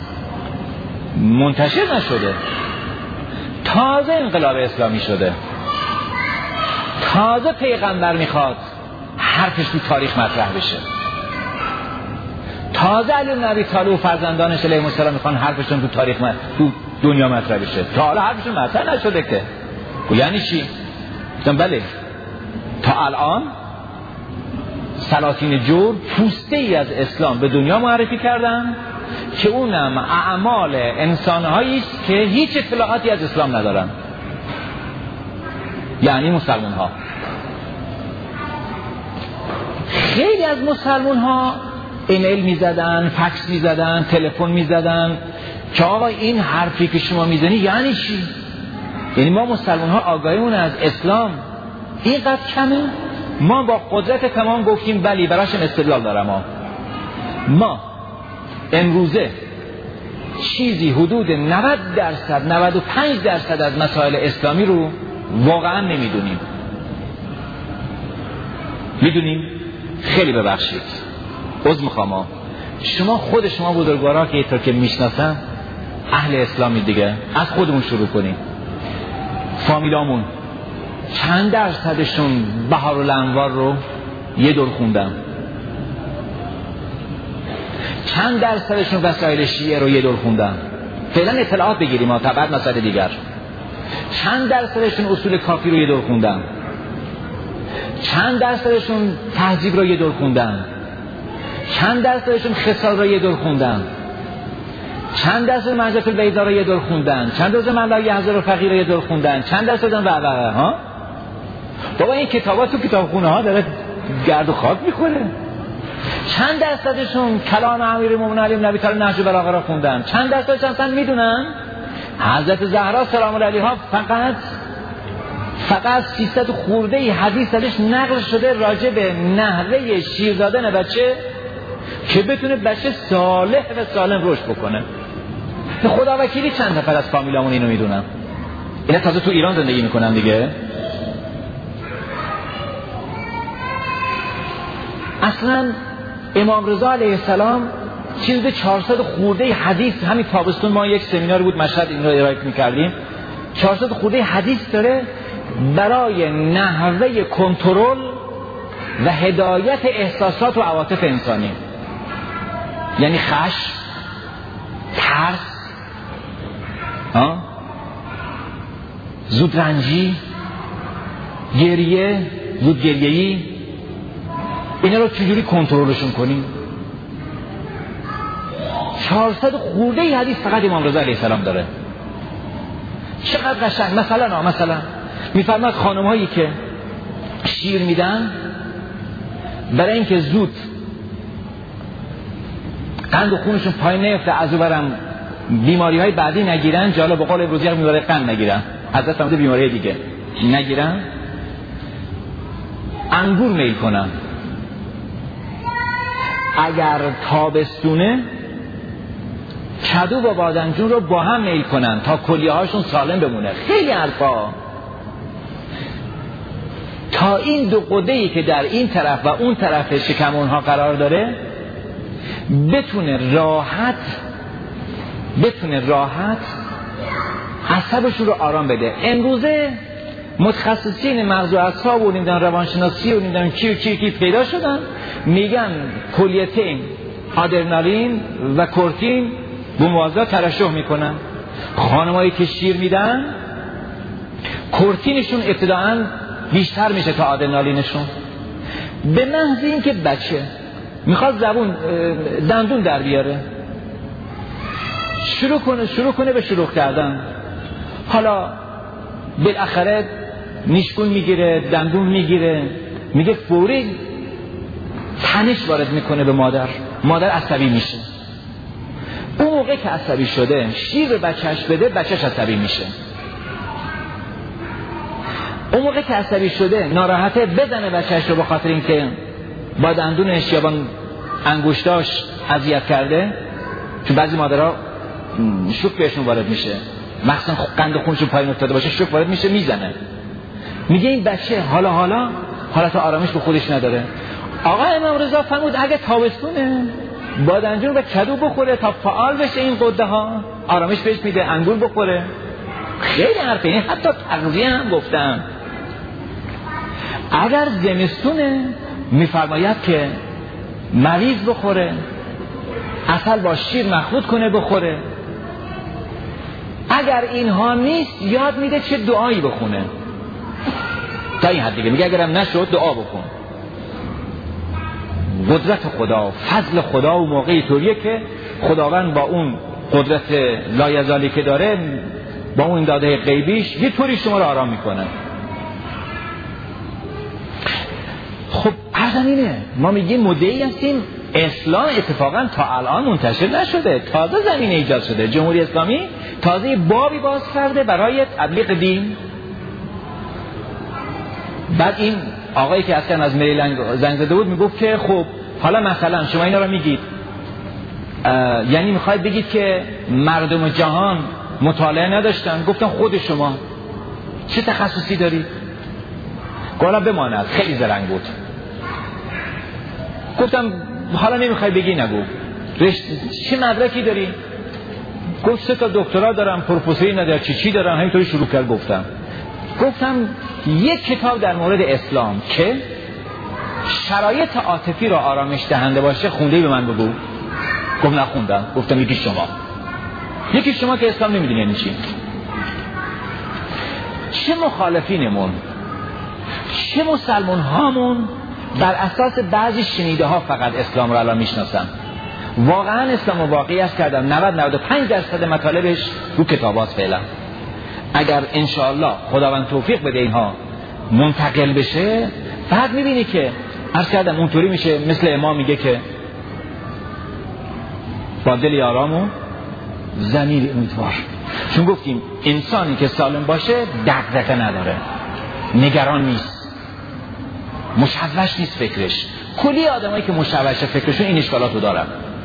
منتشر نشده، تازه انقلاب اسلامی شده، تازه پیغمبر میخواد حرفش تو تاریخ مطرح بشه، تازه علی بن ابی طالب و فرزندانش علیهم السلام میخوان حرفشون تو تاریخ تو دنیا مطرح بشه، تا حالا حرفشون مطرح نشده که. یعنی چی؟ گفتم بله، تا الان سلاطین جور پوسته ای از اسلام به دنیا معرفی کردن که اونم اعمال انسان‌هایی است که هیچ اطلاعاتی از اسلام ندارن، یعنی مسلمان ها. خیلی از مسلمان ها ایمیل میزدن، فکس میزدن، تلفن میزدن که آقا این حرفی که شما میزنی یعنی چی؟ یعنی ما مسلمان ها آگاهیمون از اسلام اینقدر کمه؟ ما با قدرت تمام گفتیم بلی، براشم استدلال دارم. ما امروزه چیزی حدود 90% 95% از مسائل اسلامی رو واقعا نمیدونیم. میدونیم؟ خیلی ببخشید، عذر میخوام، شما خود شما بزرگوارا که اینطور که میشناسن اهل اسلامی دیگه، از خودمون شروع کنیم. فامیلامون چند درصدشون بهارالانوار رو یه دور خوندن؟ چند درصدشون وسایل شیعه رو یه دور خوندن؟ فعلا اطلاعات بگیریم تا بعد مسائل دیگر. چند درصدشون اصول کافی رو یه دور خوندن؟ چند درصدشون تهذیب رو یه دور خوندن؟ چند درصدشون خصال رو یه دور خوندن؟ چند درصد منجت البیضا رو یه دور خوندن؟ چند درصد ملا یحضر و فقیر رو یه دور خوندن؟ چند درصد ها؟ بابا این کتابات تو کتابخونه ها داره گرد و خاک میخوره. چند درصدشون کلام امیرالمومنین علی بن ابی طالب نهج البلاغه رو خوندن؟ چند درصدش اصلا میدونن حضرت زهرا سلام الله علیها فقط 300 خورده حدیث ازش نقل شده راجع به نحوه شیر دادن بچه که بتونه بچه صالح و سالم رشد بکنه. به خدا وکیلی چند نفر از فامیلامون اینو میدونن؟ اینا تازه تو ایران زندگی میکنن دیگه. اصلا امام رضا علیه السلام چیزی 400 خورده حدیث، همین تابستون ما یک سمینار بود مشهد این رو ارائه می‌کردیم، 400 خورده حدیث داره برای نحوه کنترل و هدایت احساسات و عواطف انسانی، یعنی خشم، ترس، زودرنجی، گریه، زودگریه‌ای، اینا رو چجوری کنترلشون کنیم؟ 400 خورده حدیث فقط امام رضا علیه السلام داره. چقدر قشنگ. مثلا میفرماد خانم هایی که شیر میدن برای اینکه زود قند و خونشون پایین نیفته، از اون برم بیماری های بعدی نگیرن، جالب بقول امروزی میباره قند نگیرن، حضرت فرموده بیماری دیگه نگیرن، انگور میل کنن. اگر تابستونه کدو و بادمجون رو با هم میل کنن تا کلیه هاشون سالم بمونه. خیلی حرفا. تا این دو قده‌ای که در این طرف و اون طرف شکم اونها قرار داره بتونه راحت عصبشون رو آرام بده. امروزه متخصصین مغز و اعصاب و نمیدونم روانشناسی و نمیدونم کی پیدا شدن، میگن کلیتین، آدرنالین و کورتین به موازا ترشح میکنن. خانمایی که شیر میدن کورتینشون ابتداعاً بیشتر میشه تا آدرنالینشون، به محض اینکه بچه میخواد دندون در بیاره شروع کنه به شروع کردن، حالا بالاخره نیشگون میگیره، دندون میگیره، میگه فوری تنش وارد میکنه به مادر عصبی میشه. اون موقع که عصبی شده شیر به بچهش بده، بچهش عصبی میشه. اون موقع که عصبی شده ناراحته بزنه بچهش رو به خاطر اینکه با دندونش یا با انگشتاش اذیت کرده، چون بعضی مادرها شوک بهشون وارد میشه، مخصوصا قند خونشون پایین افتاده باشه شوک وارد میشه میزنه. میگه این بچه حالت آرامش به خودش نداره. آقا امام رضا فرمود اگه تابستونه بادمجون و کدو بخوره تا فعال بشه این غده ها، آرامش بهش میده. انگور بخوره. خیلی حرفه، این حتی تغذیه هم گفتم. اگر زمستونه میفرماید که مریض بخوره، عسل با شیر مخلوط کنه بخوره. اگر اینها نیست یاد میده چه دعایی بخونه. تا این حد دیگه میگه اگرم نشد دعا بکن. قدرت خدا، فضل خدا و موقعی طوریه که خداوند با اون قدرت لایزالی که داره، با اون داده غیبیش یه طوری شما رو آرام میکنه. خب ارزمینه ما میگیم مدعی هستیم اسلام اتفاقا تا الان منتشر نشده، تازه زمینه ایجاد شده. جمهوری اسلامی تازه بابی باز کرده برای تبلیغ دین. بعد این آقایی که اصلا از مریلند زنگ زده بود میگفت که خب حالا مثلا شما اینا رو میگید، یعنی میخواید بگید که مردم جهان مطالعه نداشتن؟ گفتم خود شما چه تخصصی دارید؟ گفتم بماند. خیلی زرنگ بود. گفتم حالا نمیخوای بگی نگو. چه مدرکی داری؟ گفت 3 تا دکترا دارم، پروفسوری ندارم، چی دارم. همینطوری شروع کرد گفتم یک کتاب در مورد اسلام که شرایط عاطفی را آرامش دهنده باشه خونده‌ای به من بگو. گفت نخوندم. گفتم یکی شما که اسلام نمیدونی یعنی چی. چه مخالفینمون، چه مسلمان هامون بر اساس بعضی شنیده ها فقط اسلام را الان میشناسن. واقعا اسلام واقعی است کردم 90-95% مطالبش رو کتابات فعلا. اگر انشاءالله خداوند توفیق بده اینها منتقل بشه، بعد میبینی که عرض کردم اونطوری میشه مثل امام میگه که با دل آرام و ضمیر امیدوار. چون گفتیم انسانی که سالم باشه دغدغه نداره، نگران نیست، مشوش نیست فکرش. کلی آدمایی که مشوش فکرشون این اشکالاتو دارن.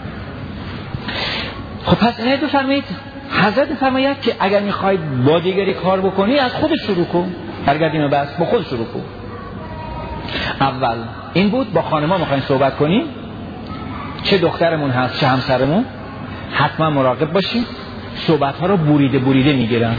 خب پس اینه بفرمایید حضرت میفرماید که اگر میخواید با دیگری کار بکنی از خودت شروع کن. برگردیم بس با خود شروع کن. اول این بود با خانم‌ها میخواین صحبت کنیم، چه دخترمون هست چه همسرمون، حتما مراقب باشیم صحبت‌ها رو بریده میگیرن.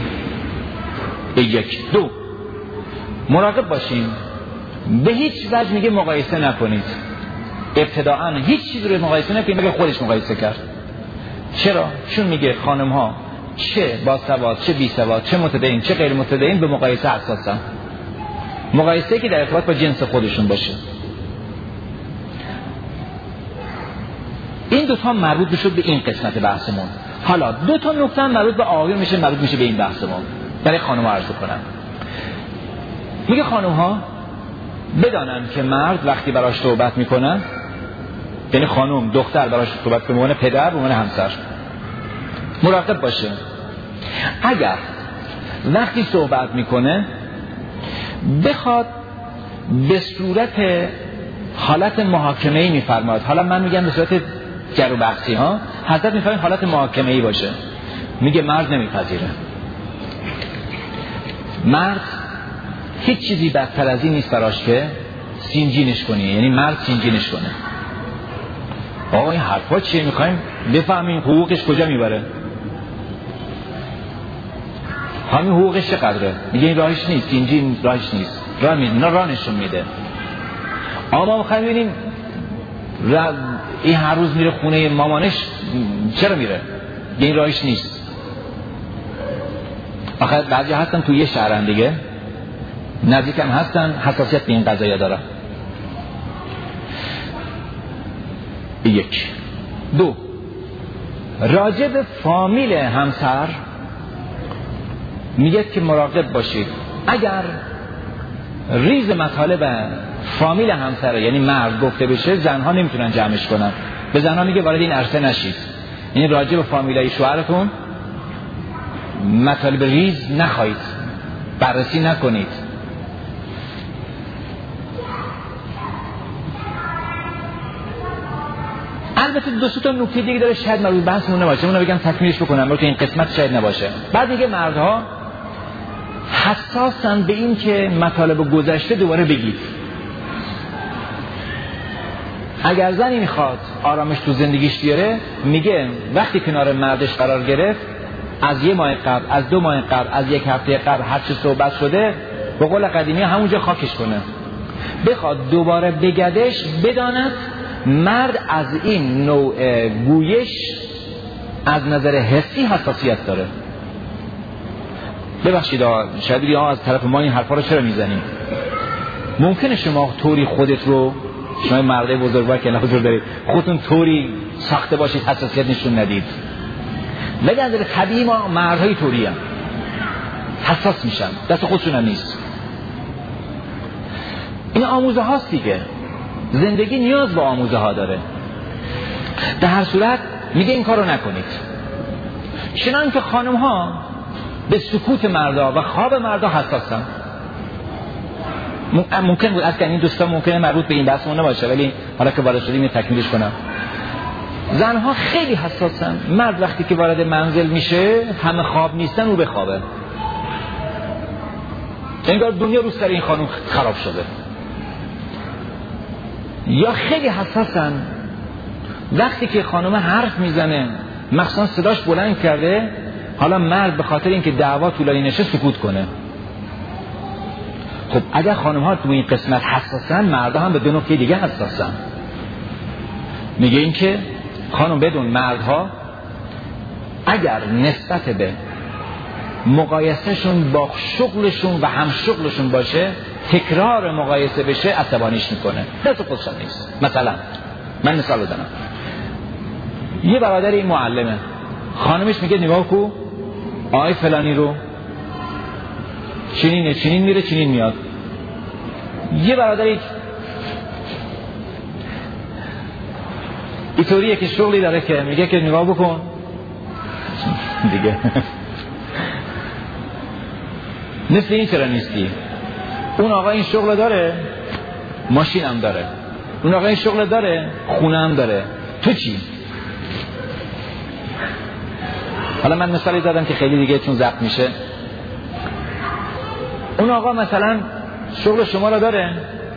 1 2 مراقب باشیم به هیچ وجه میگه مقایسه نکنید. ابتداءً هیچ چیز رو مقایسه نکنید، میگه خودش مقایسه کرد. چرا؟ چون میگه خانم‌ها چه با سواد چه بی سواد، چه متدین چه غیر متدین به مقایسه حساسن. مقایسه که در ارتباط با جنس خودشون باشه. این 2 تا مربوط میشه به این قسمت بحثمون. حالا 2 تا نکته مربوط به آقایون میشه، مربوط میشه به این بحثمون. برای خانم ها عرض کنم. میگه خانم ها بدانن که مرد وقتی براش صحبت میکنن، یعنی خانم دختر براش صحبت کنه، عنوان پدر، عنوان همسر، مراقب باشه. اگر وقتی صحبت میکنه بخواد به صورت حالت محاکمه‌ای میفرماد، حالا من میگم به صورت جر و بحثی ها، حضرت میفرماید حالت محاکمه‌ای باشه. میگه مرد نمیپذیره. مرد هیچ چیزی بدتر از این نیست براش که سینجینش کنی، یعنی مرد سینجینش کنه. آقا این حرفا چیه؟ میخوایم بفهمیم حقوقش کجا میبره. همین حقوقش چقدره؟ میگه این راهش نیست، سینجین راهش نیست، راه نشون میده. اما میخوایم ببینیم این هر روز میره خونه مامانش، چرا میره؟ این راهش نیست. آخه بعضی هستن توی یه شهرن دیگه، نزدیکم هستن، حساسیت به این قضایا دارن. 1 2 راجع به فامیل همسر میگه که مراقب باشید. اگر ریز مطالب فامیل همسر یعنی مرد گفته بشه، زنها نمیتونن جمعش کنن. به زنها میگه وارد این عرصه نشید، یعنی راجع به فامیلای شوهرتون مطالب ریز نخواهید، بررسی نکنید. البته 2 تا نکته دیگه داره، شاید مربوط بحثمون نباشه، اونو بگم تکمیلش بکنم، برای این قسمت شاید نباشه. بعد میگه مردها حساسن به این که مطالب گذشته دوباره بگید. اگر زنی میخواد آرامش تو زندگیش بیاره، میگه وقتی کنار مردش قرار گرفت، از 1 ماه قبل، از 2 ماه قبل، از 1 هفته قبل هر چه صحبت شده، به قول قدیمی همونجا خاکش کنه. بخواد دوباره بگدش، بداند مرد از این نوع گویش از نظر حسی حساسیت داره. ببخشید شاید بگید از طرف ما این حرفا رو چرا میزنیم؟ ممکنه شما طوری خودت رو، شما مرده بزرگوار که حضور دارید، خودتون طوری ساخته باشید حساسیت نشون ندید. ولی از طبیعی ما مردهای طوری هم حساس میشن، دست خودشون هم نیست. این آموزه هاست دیگه، زندگی نیاز به آموزه ها داره. در هر صورت میگه این کارو نکنید. چنان که خانم ها به سکوت مردا و خواب مردا حساسن. ممکن بود اصلا این دوستان ممکنه مربوط به این بحثمون نباشه، ولی حالا که وارد شدیم تکمیلش کنم. زنها خیلی حساسن. مرد وقتی که وارد منزل میشه، همه خواب نیستن، او بخوابه. انگار دنیا رو سر این خانم خراب شده. یا خیلی حساسن وقتی که خانم حرف میزنه، مخصوصا صداش بلند کرده، حالا مرد به خاطر اینکه دعوا طولانی نشه سکوت کنه. خب اگر خانم ها تو این قسمت حساسن، مردا هم به 2 نکته دیگه حساسن. میگه این که خانم بدون، مردها اگر نسبت به مقایسهشون با شغلشون و هم شغلشون باشه، تکرار مقایسه بشه، عصبانیش میکنه، دست خودش نیست. مثلا من مثال بزنم، یه برادری معلمه، خانمش میگه نگاه کو آقای فلانی رو، چنینه، چنین میره چنین میاد. یه برادری اینطوریه که شغلی داره که میگه که نگاه بکن دیگه مثل این چرا نیستی؟ اون آقا این شغل داره، ماشین هم داره، اون آقا این شغل داره، خونه هم داره، تو چی؟ حالا من مثالی زدم که خیلی دیگه چون ضبط میشه. اون آقا مثلا شغل شما را داره،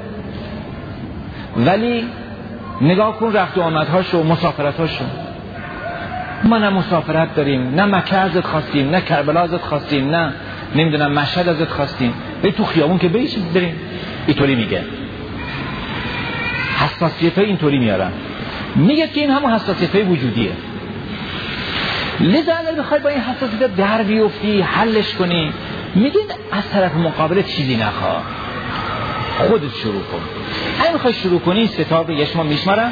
ولی نگاه کن رفت و آمدهاشو، مسافرتاشو. ما نه مسافرت داریم، نه مکه ازت خواستیم، نه کربلا ازت خواستیم، نه نمیدونم مشهد ازت خواستیم، ولی تو خیابون که بریم. اینطوری میگه، حساسیت های اینطوری میارن. میگه که این همون حساسیت های وجودیه. لذا اگر بخوای با این حساسیت در بیفتی، حلش کنی، میگه از طرف مقابل چیزی نخواه، خودت شروع کن. اگه میخوای شروع کنی، ستاب یه شما میشمارم،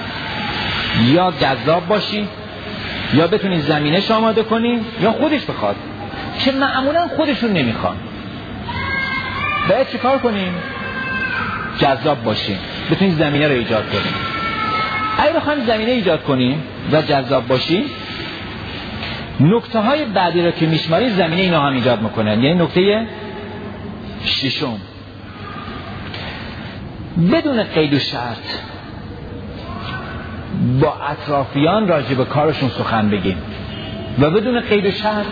یا جذاب باشی، یا بتونی زمینش آماده کنی، یا خودش بخواد. که معمولا خودشون نمیخوان. باید چه کار کنیم؟ جذاب باشیم، بتونیم زمینه رو ایجاد کنیم. اگه بخوایم زمینه ایجاد کنیم و جذاب باشیم، نکته های بعدی رو که میشماریم زمینه اینا هم ایجاد میکنن. یعنی نکته ششم، بدون قید و شرط با اطرافیان راجع به کارشون سخن بگیم و بدون قید و شرط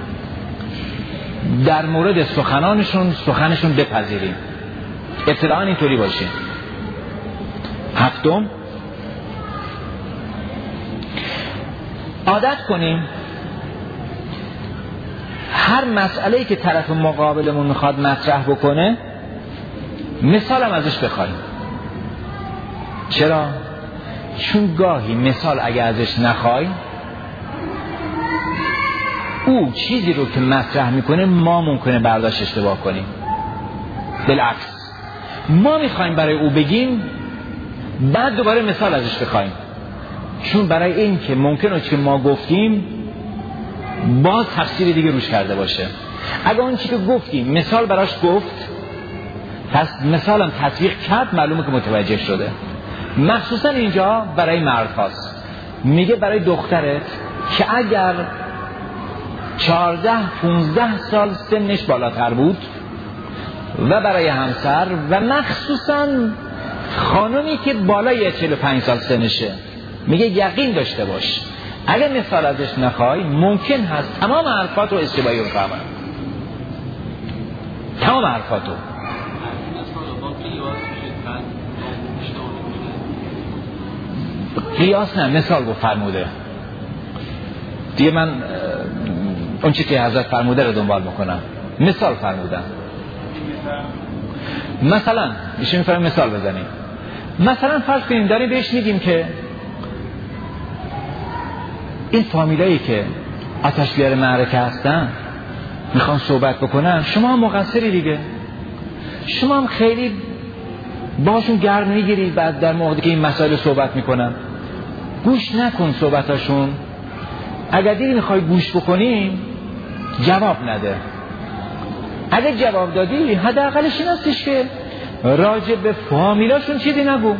در مورد سخنشون بپذیریم. ابتداءً اینطوری باشه. هفتم، عادت کنیم هر مسئله‌ای که طرف مقابلمون میخواد مطرح بکنه مثالم ازش بخوایم. چرا؟ چون گاهی مثال اگه ازش نخوای، او چیزی رو که مطرح میکنه ما ممکنه برداشت اشتباه کنیم. بالعکس ما میخوایم برای او بگیم، بعد دوباره مثال ازش بخوایم، چون برای این که ممکنه که ما گفتیم باز تفسیر دیگه روش کرده باشه. اگه اون چی که گفتیم مثال براش گفت، پس مثالم تطبیق کرد، معلومه که متوجه شده. مخصوصا اینجا برای مرد هاست. میگه برای دخترت که اگر 14-15 سال سنش بالاتر بود، و برای همسر و مخصوصا خانمی که بالای 45 سال سنشه، میگه یقین داشته باش اگر مثال ازش نخوای ممکن هست تمام حرفات رو اشتباهی بفهمن. تمام حرفات رو. قیاس نه، مثال گفت فرموده دیگه. من اون چی که حضرت فرموده رو دنبال میکنم. مثال فرمودن. مثلا میشه میفرمیم مثال بزنیم. مثلا فرض کنیم داریم بهش میگیم که این فامیلایی که آتش‌بیار معرکه هستن میخوان صحبت بکنن، شما هم مقصری دیگه، شما هم خیلی باشون گرم میگیرید بعد در موقعی که این مسائل صحبت میکنن. گوش نکن صحبتاشون. اگر دیگه میخوای گوش بکنی جواب نده. اگه جواب دادی حداقلش این هستش که راجع به فامیلاشون چیزی نگو.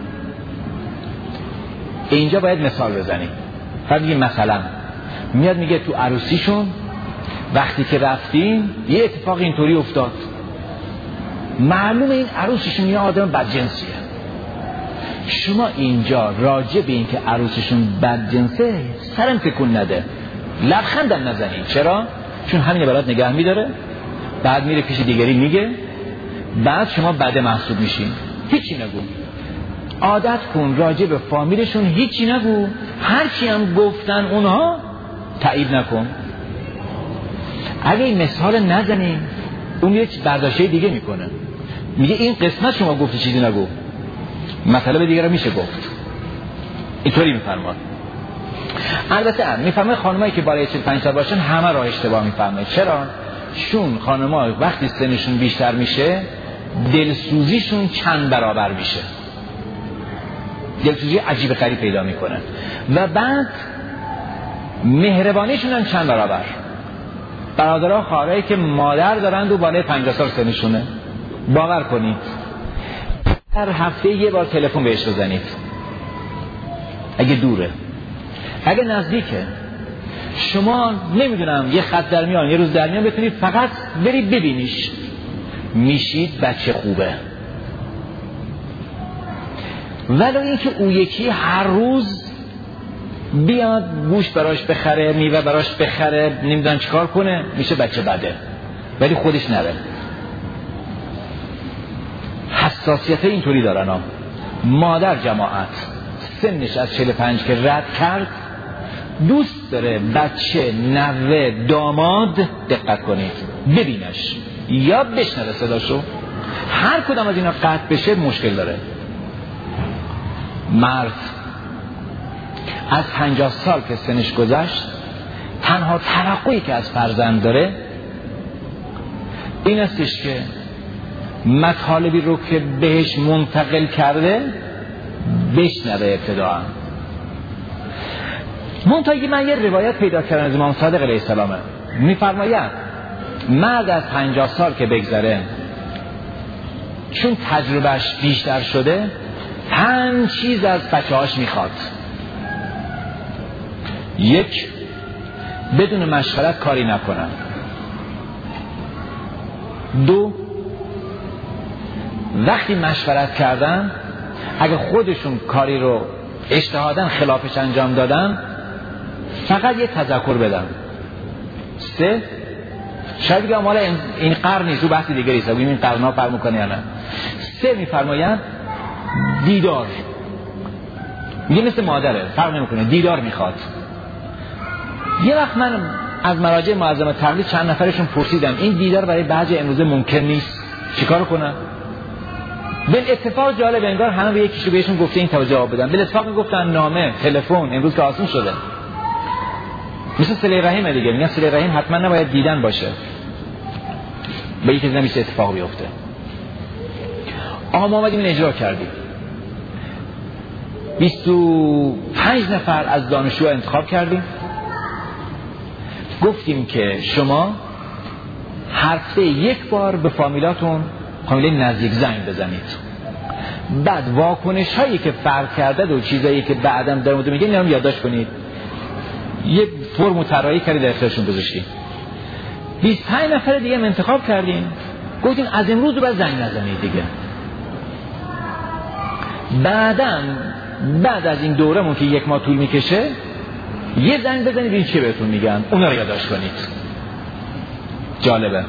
اینجا باید مثال بزنیم. بعد میگه مثلا میاد میگه تو عروسیشون وقتی که رفتیم یه اتفاق اینطوری افتاد، معلومه این عروسشون یه آدم بدجنسیه. شما اینجا راجع به این که عروسشون بدجنسه سرم تکون نده، لبخندم نزنی. چرا؟ چون همینه برات نگه میداره، بعد میره پیش دیگری میگه، بعد شما بده محسوب میشین. هیچی نگو. عادت کن راجع به فامیلشون هیچی نگو، هرچی هم گفتن اونها تایید نکن. اگه این مثال نزنیم اون یه برداشته دیگه میکنه، میگه این قسمت شما گفتی چیزی نگو، مطلب دیگه رو میشه گفت. اینطوری میفرماد. البته میفهمه خانمایی که بالای 45 سال باشن همه را اشتباه میفهمه. چرا؟ چون خانم‌ها وقتی سنشون بیشتر میشه دلسوزیشون چند برابر میشه، دلسوزی عجیب غریب پیدا میکنه و بعد مهربانیشون هم چند برابر. برادرها خواهرایی که مادر دارند و بالای 50 سال سنشونه، باور کنید هر هفته یه بار تلفن بهش بزنید اگه دوره. اگه نزدیکه شما نمیدونم یه خط در میان یه روز در میان بتونید فقط بری ببینیش، میشید بچه خوبه. ولو اینکه او یکی هر روز بیاد گوشت براش بخره، میوه براش بخره، نمیدونم چیکار کنه، میشه بچه بده، ولی خودش نره. حساسیت اینطوری دارن ها. مادر جماعت سنش از 45 که رد کرد دوست داره بچه، نوه، داماد، دقت کنید ببینش یا بشنوه صداشو. هر کدام از اینا قطع بشه مشکل داره. مرد از 50 سال که سنش گذشت تنها توقعی که از فرزند داره این استش که مطالبی رو که بهش منتقل کرده بشنوه ابتداعا. منتها من یه روایت پیدا کردم از امام صادق علیه السلامه. میفرماید مرد از 50 سال که بگذره چون تجربهش بیشتر شده 5 چیز از بچه‌هاش میخواد. 1، بدون مشورت کاری نکنن. 2، وقتی مشورت کردن اگه خودشون کاری رو اجتهاداً خلافش انجام دادن فقط یه تذکر بدن. 3، شاید بگم مال این قرن نیست، تو بحث دیگری است، ببینیم این قرن‌ها فرق می‌کنه یا نه. 3 می‌فرمایند دیدار، میگه مثل مادره، فرق نمی‌کنه، دیدار میخواد. یه وقت من از مراجع معظم تقلید چند نفرشون پرسیدم این دیدار برای بعضی امروزه ممکن نیست، چیکار کنم؟ بالاتفاق جالب انگار همه به یکیشو بهشون گفته این توجه جواب بدن. بالاتفاق میگفتن نامه، تلفن، امروز که آسون شده. مثل صله رحم دیگه، میگن صله رحم حتما نباید دیدن باشه، به یکی نمیشه اتفاق بیفته. ما اومدیم این اجرا کردیم. 25 نفر از دانشجو انتخاب کردیم. گفتیم که شما هفته 1 بار به فامیلاتون، فامیل نزدیک زنگ بزنید. بعد واکنش هایی که فرق کرده و چیزایی که بعدم در مورد میگه اینا رو یادداشت کنید. یه فرم طراحی کردید در اختیارشون گذاشتیم. 25 نفر دیگه انتخاب کردیم. گفتیم از امروز بعد زنگ نزنید دیگه. بعد از این دورمون که 1 ماه طول میکشه یه زنگ بزنید این چه بهتون میگن، اونا رو یادداشت کنید. جالبه.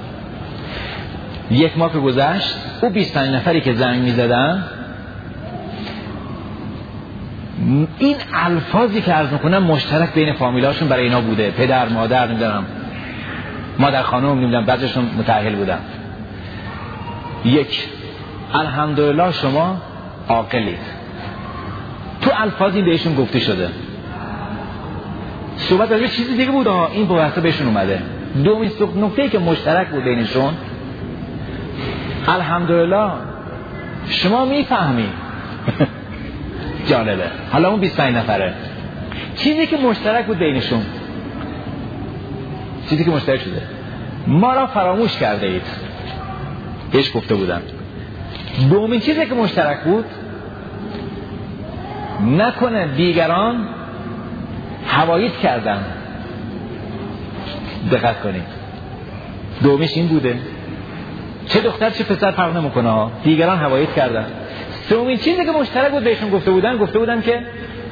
1 ماه که گذشت او 25 نفری که زنگ میزدن این الفاظی که عرض میکنم مشترک بین فامیلاشون برای اینا بوده. پدر، مادر، نمیدونم مادر خانم، نمیدونم بعضیشون متأهل بودن. 1، الحمدلله شما عاقلید. تو الفاظی بهشون گفته شده. صحبت از چیزی دیگه بود، این بحثا بهشون اومده. دومین نکته‌ای که مشترک بود بینشون، الحمدلله شما میفهمید. جالبه. حالا اون 25 نفره چیزی که مشترک بود بینشون، چیزی که مشترک شده، ما را فراموش کرده اید، بهش گفته بودن. دومین چیزی که مشترک بود، نکنه دیگران هوایت کردن. دقت کنید. دومیش این بوده، چه دختر چه پسر فرق نمیکنه ها، دیگران هوایت کردن. سومین چیزی که مشترک بود بهشون گفته بودن که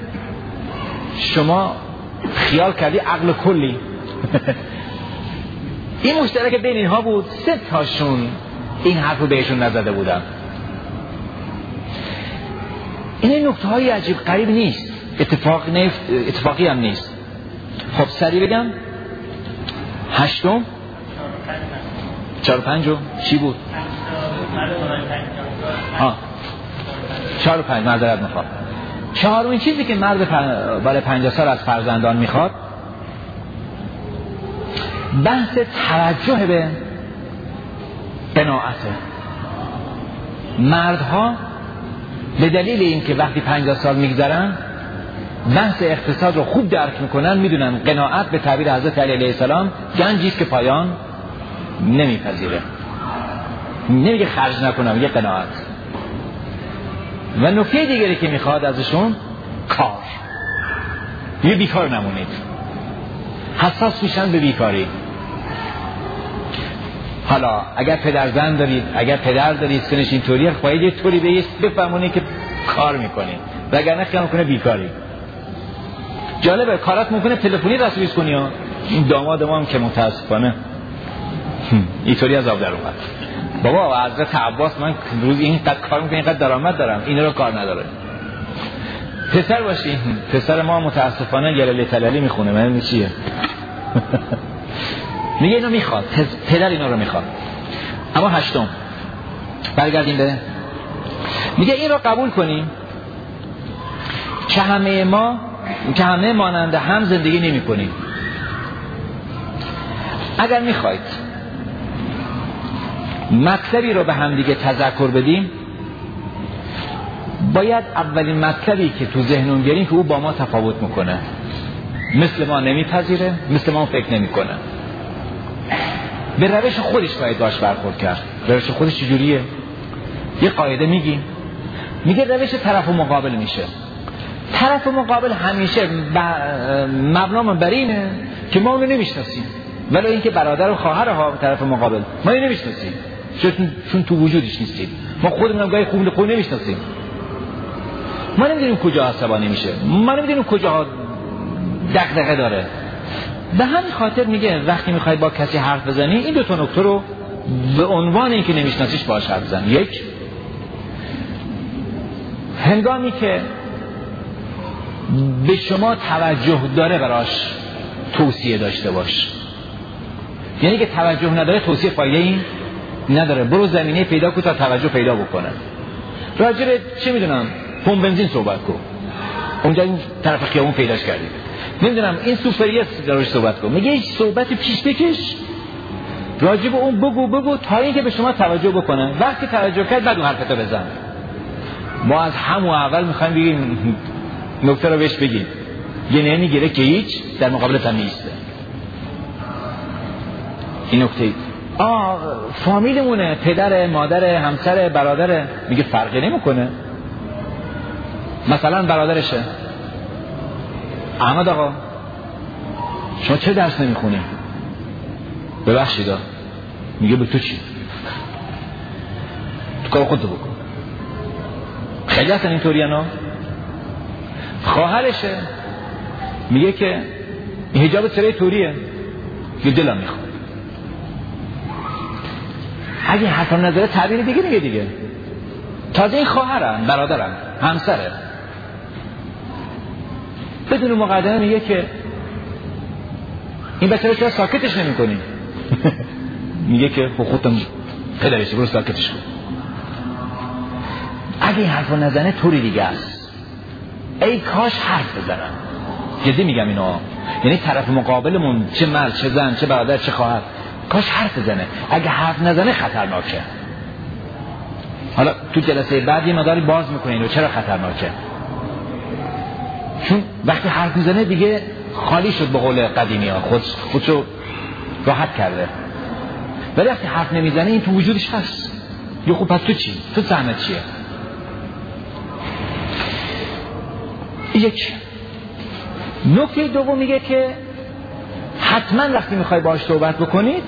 شما خیال کردی عقل کلی. این مشترک بین اینها بود. 3 تاشون این حرف رو بهشون نزده بودن. این نکته های عجیب غریب نیست، اتفاقی هم نیست. خب سریع بگم. 8، 4 و 5 چی بود؟ 4 و 5 معذرت میخوام. 4مین چیزی که مرد بالای 50 سال از فرزندان میخواد، بحث توجه به قناعته. مردها به دلیل اینکه وقتی 50 سال میگذرن بحث اقتصاد رو خوب درک میکنن، میدونن قناعت به تعبیر حضرت علی علیه السلام گنجی است که پایان نمیپذیره. نمیگه خرج نکنم، میگه قناعت. و نکته دیگری که میخواد ازشون کار، یه بیکار نمونید. حساس میشن به بیکاری. حالا اگر پدر زن دارید، اگر پدر دارید سنش اینطوریه، باید یه طوری بهیست بفهمونید که کار میکنید، وگرنه خیال میکنه بیکاری. جالبه کارات ممکنه تلفنی رسویز کنی ها. این داماد ما هم که متاسفانه اینطوری از آب در اومد. بابا حضرت عباس من روز اینقدر کار میکنم، اینقدر درآمد دارم، این رو کار نداره. پسر باشی، پسر ما متاسفانه گللی تلالی میخونه. من چیه؟ میگه اینو میخواد، پدر اینا رو میخواد. اما 8، برگردیم به میگه این رو قبول کنیم که همه مانند هم زندگی نمی کنیم. اگر میخواید مطلبی رو به هم دیگه تذکر بدیم، باید اولین مطلبی که تو ذهنمون بیاریم که او با ما تفاوت میکنه، مثل ما نمیپذیره، مثل ما فکر نمیکنه. به روش خودش باید باش برخورد کرد. روش خودش چجوریه؟ یه قاعده میگه روش طرف مقابل میشه. طرف مقابل همیشه مبنا بر اینه که ما اونو نمیشناسیم، ولی اینکه برادر و خواهر ها طرف مقابل ما اینو نمیشناسیم، چون تو وجودش نیستیم. ما خودمون گاهی خوب نمیشناسیم. ما نمیدونیم کجا عصبانی میشه، ما نمیدونیم کجا دغدغه داره. به همین خاطر میگه وقتی میخوای با کسی حرف بزنی این دو تا نکته رو به عنوان اینکه نمیشناسیش باهاش حرف بزن. یک، هنگامی که به شما توجه داره براش توصیه داشته باش. یعنی که توجه نداره توصیه فایده این نداره. برو زمینه پیدا کن تا توجه پیدا بکنه. راجع به چه میدونم پمپ بنزین صحبت کن، اونجا این طرف خیابون پیداش کردی. نمیدونم این سوپریس داروش صحبت کن. میگه صحبت پیش بکش، راجع به اون بگو تا اینکه به شما توجه بکنه. وقتی توجه کرد بعد اون حرفتو بزن. ما از همون اول میخوایم بگیم نکته رو بهش بگیم، یه نمیگیره که هیچ در مقابلت هم نیسته. این نکته فامیلمونه، پدر، مادر، همسر، برادر، میگه فرقی نمیکنه. مثلا برادرشه، احمد آقا شما چه درس نمیخونی؟ ببخشید میگه به تو چی؟ تو کار خودتو بکن. خیلی هستن اینطوری انا. خواهرشه میگه که این حجاب چرا طوریه؟ یه دلم میخواد. اگه حتی نظره تعبیر دیگه میگه دیگه. تازه این خواهرن، برادرن، همسره، بدون مقدمه میگه که این بچه رو چرا ساکتش نمی کنی؟ میگه که خودم پدرشه، برو ساکتش کن. اگه این حرف رو نزنه طوری دیگه است. ای کاش حرف بزنن. جدی میگم اینو. یعنی طرف مقابلمون چه مرد، چه زن، چه برادر، چه خواهر، کاش حرف بزنه. اگه حرف نزنه خطرناکه. حالا تو جلسه بعد یه مقداری باز میکنین و چرا خطرناکه؟ چون وقتی حرف میزنه دیگه خالی شد، به قول قدیمی ها خودشو راحت کرده. ولی وقتی حرف نمیزنه این تو وجودش هست. یه خوب پس تو چی؟ تو زحمت چیه؟ یک نکته دوم میگه که حتما وقتی میخوای باهاش صحبت بکنید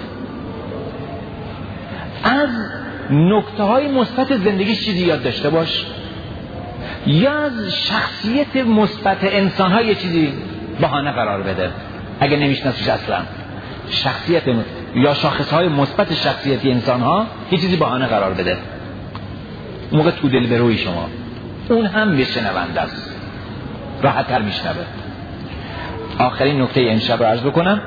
از نکته های مثبت زندگیش چیزی یاد داشته باش، یا از شخصیت مثبت انسان ها یه چیزی بهانه قرار بده. اگه نمیشناسیش اصلا شخصیت یا شاخص های مثبت شخصیتی انسان ها یه چیزی بهانه قرار بده. موقع تو دل بروی شما اون هم بشنونده است، راحت تر میشنوه. آخرین نکته امشب رو عرض بکنم.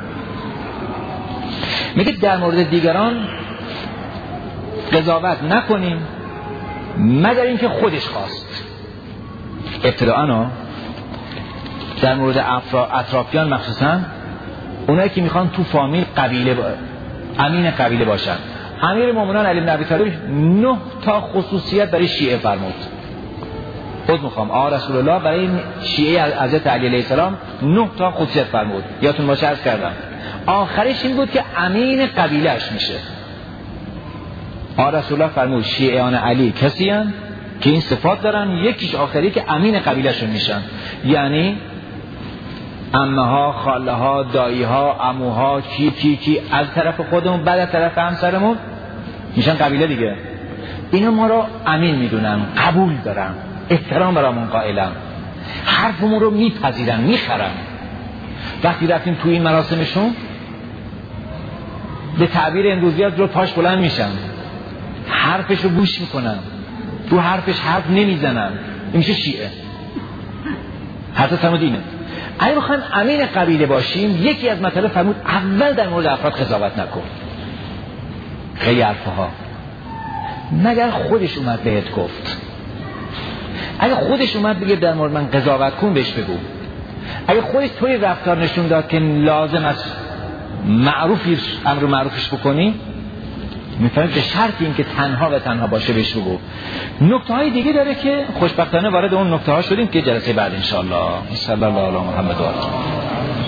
میگه در مورد دیگران قضاوت نکنیم مگر اینکه خودش خواست. ابتداءً در مورد اطرافیان، مخصوصا اونایی که میخوان تو فامیل امین قبیله باشن. امیر مومنان علی بن ابی طالب 9 تا خصوصیت برای شیعه فرمود. خود میخوام رسول الله برای شیعه حضرت علی علیه السلام 9 تا خصوصیت فرمود. یادتون باشه عرض کردم آخرش این بود که امین قبیلهش میشه. رسول الله فرمود شیعیان علی کسی هستند که این صفات دارن، یکیش آخری که امین قبیلهشون میشن. یعنی عمه ها، خاله ها، دایی ها، عموها، کی از طرف خودمون بعد از طرف همسرمون میشن قبیله دیگه. اینا ما رو امین میدونن، قبول دارن، احترام برامون قائلن، حرفمون رو میپذیرن، میخرن. وقتی رفتیم توی این مراسمشون به تعبیر امروزیات رو پاش بلند میشن، حرفش رو گوش میکنن، تو حرفش حرف نمیزنن. این میشه شیعه. حتی فرمودینه اگه بخوایم امین قبیله باشیم یکی از مطالب فرمود اول در مورد افراد قضاوت نکن. خیلی حرفها مگر خودش اومد بهت گفت. اگه خودش اومد بگه در مورد من قضاوت کن بهش بگو. اگه خودش توی رفتار نشون داد که لازم است امر معروفش بکنی، میفهمید به شرط این که تنها و تنها باشه بهش بگو. نکته های دیگه داره که خوشبختانه وارد اون نکته ها شدیم که جلسه بعد انشاءالله. صلی الله علی محمد و آله.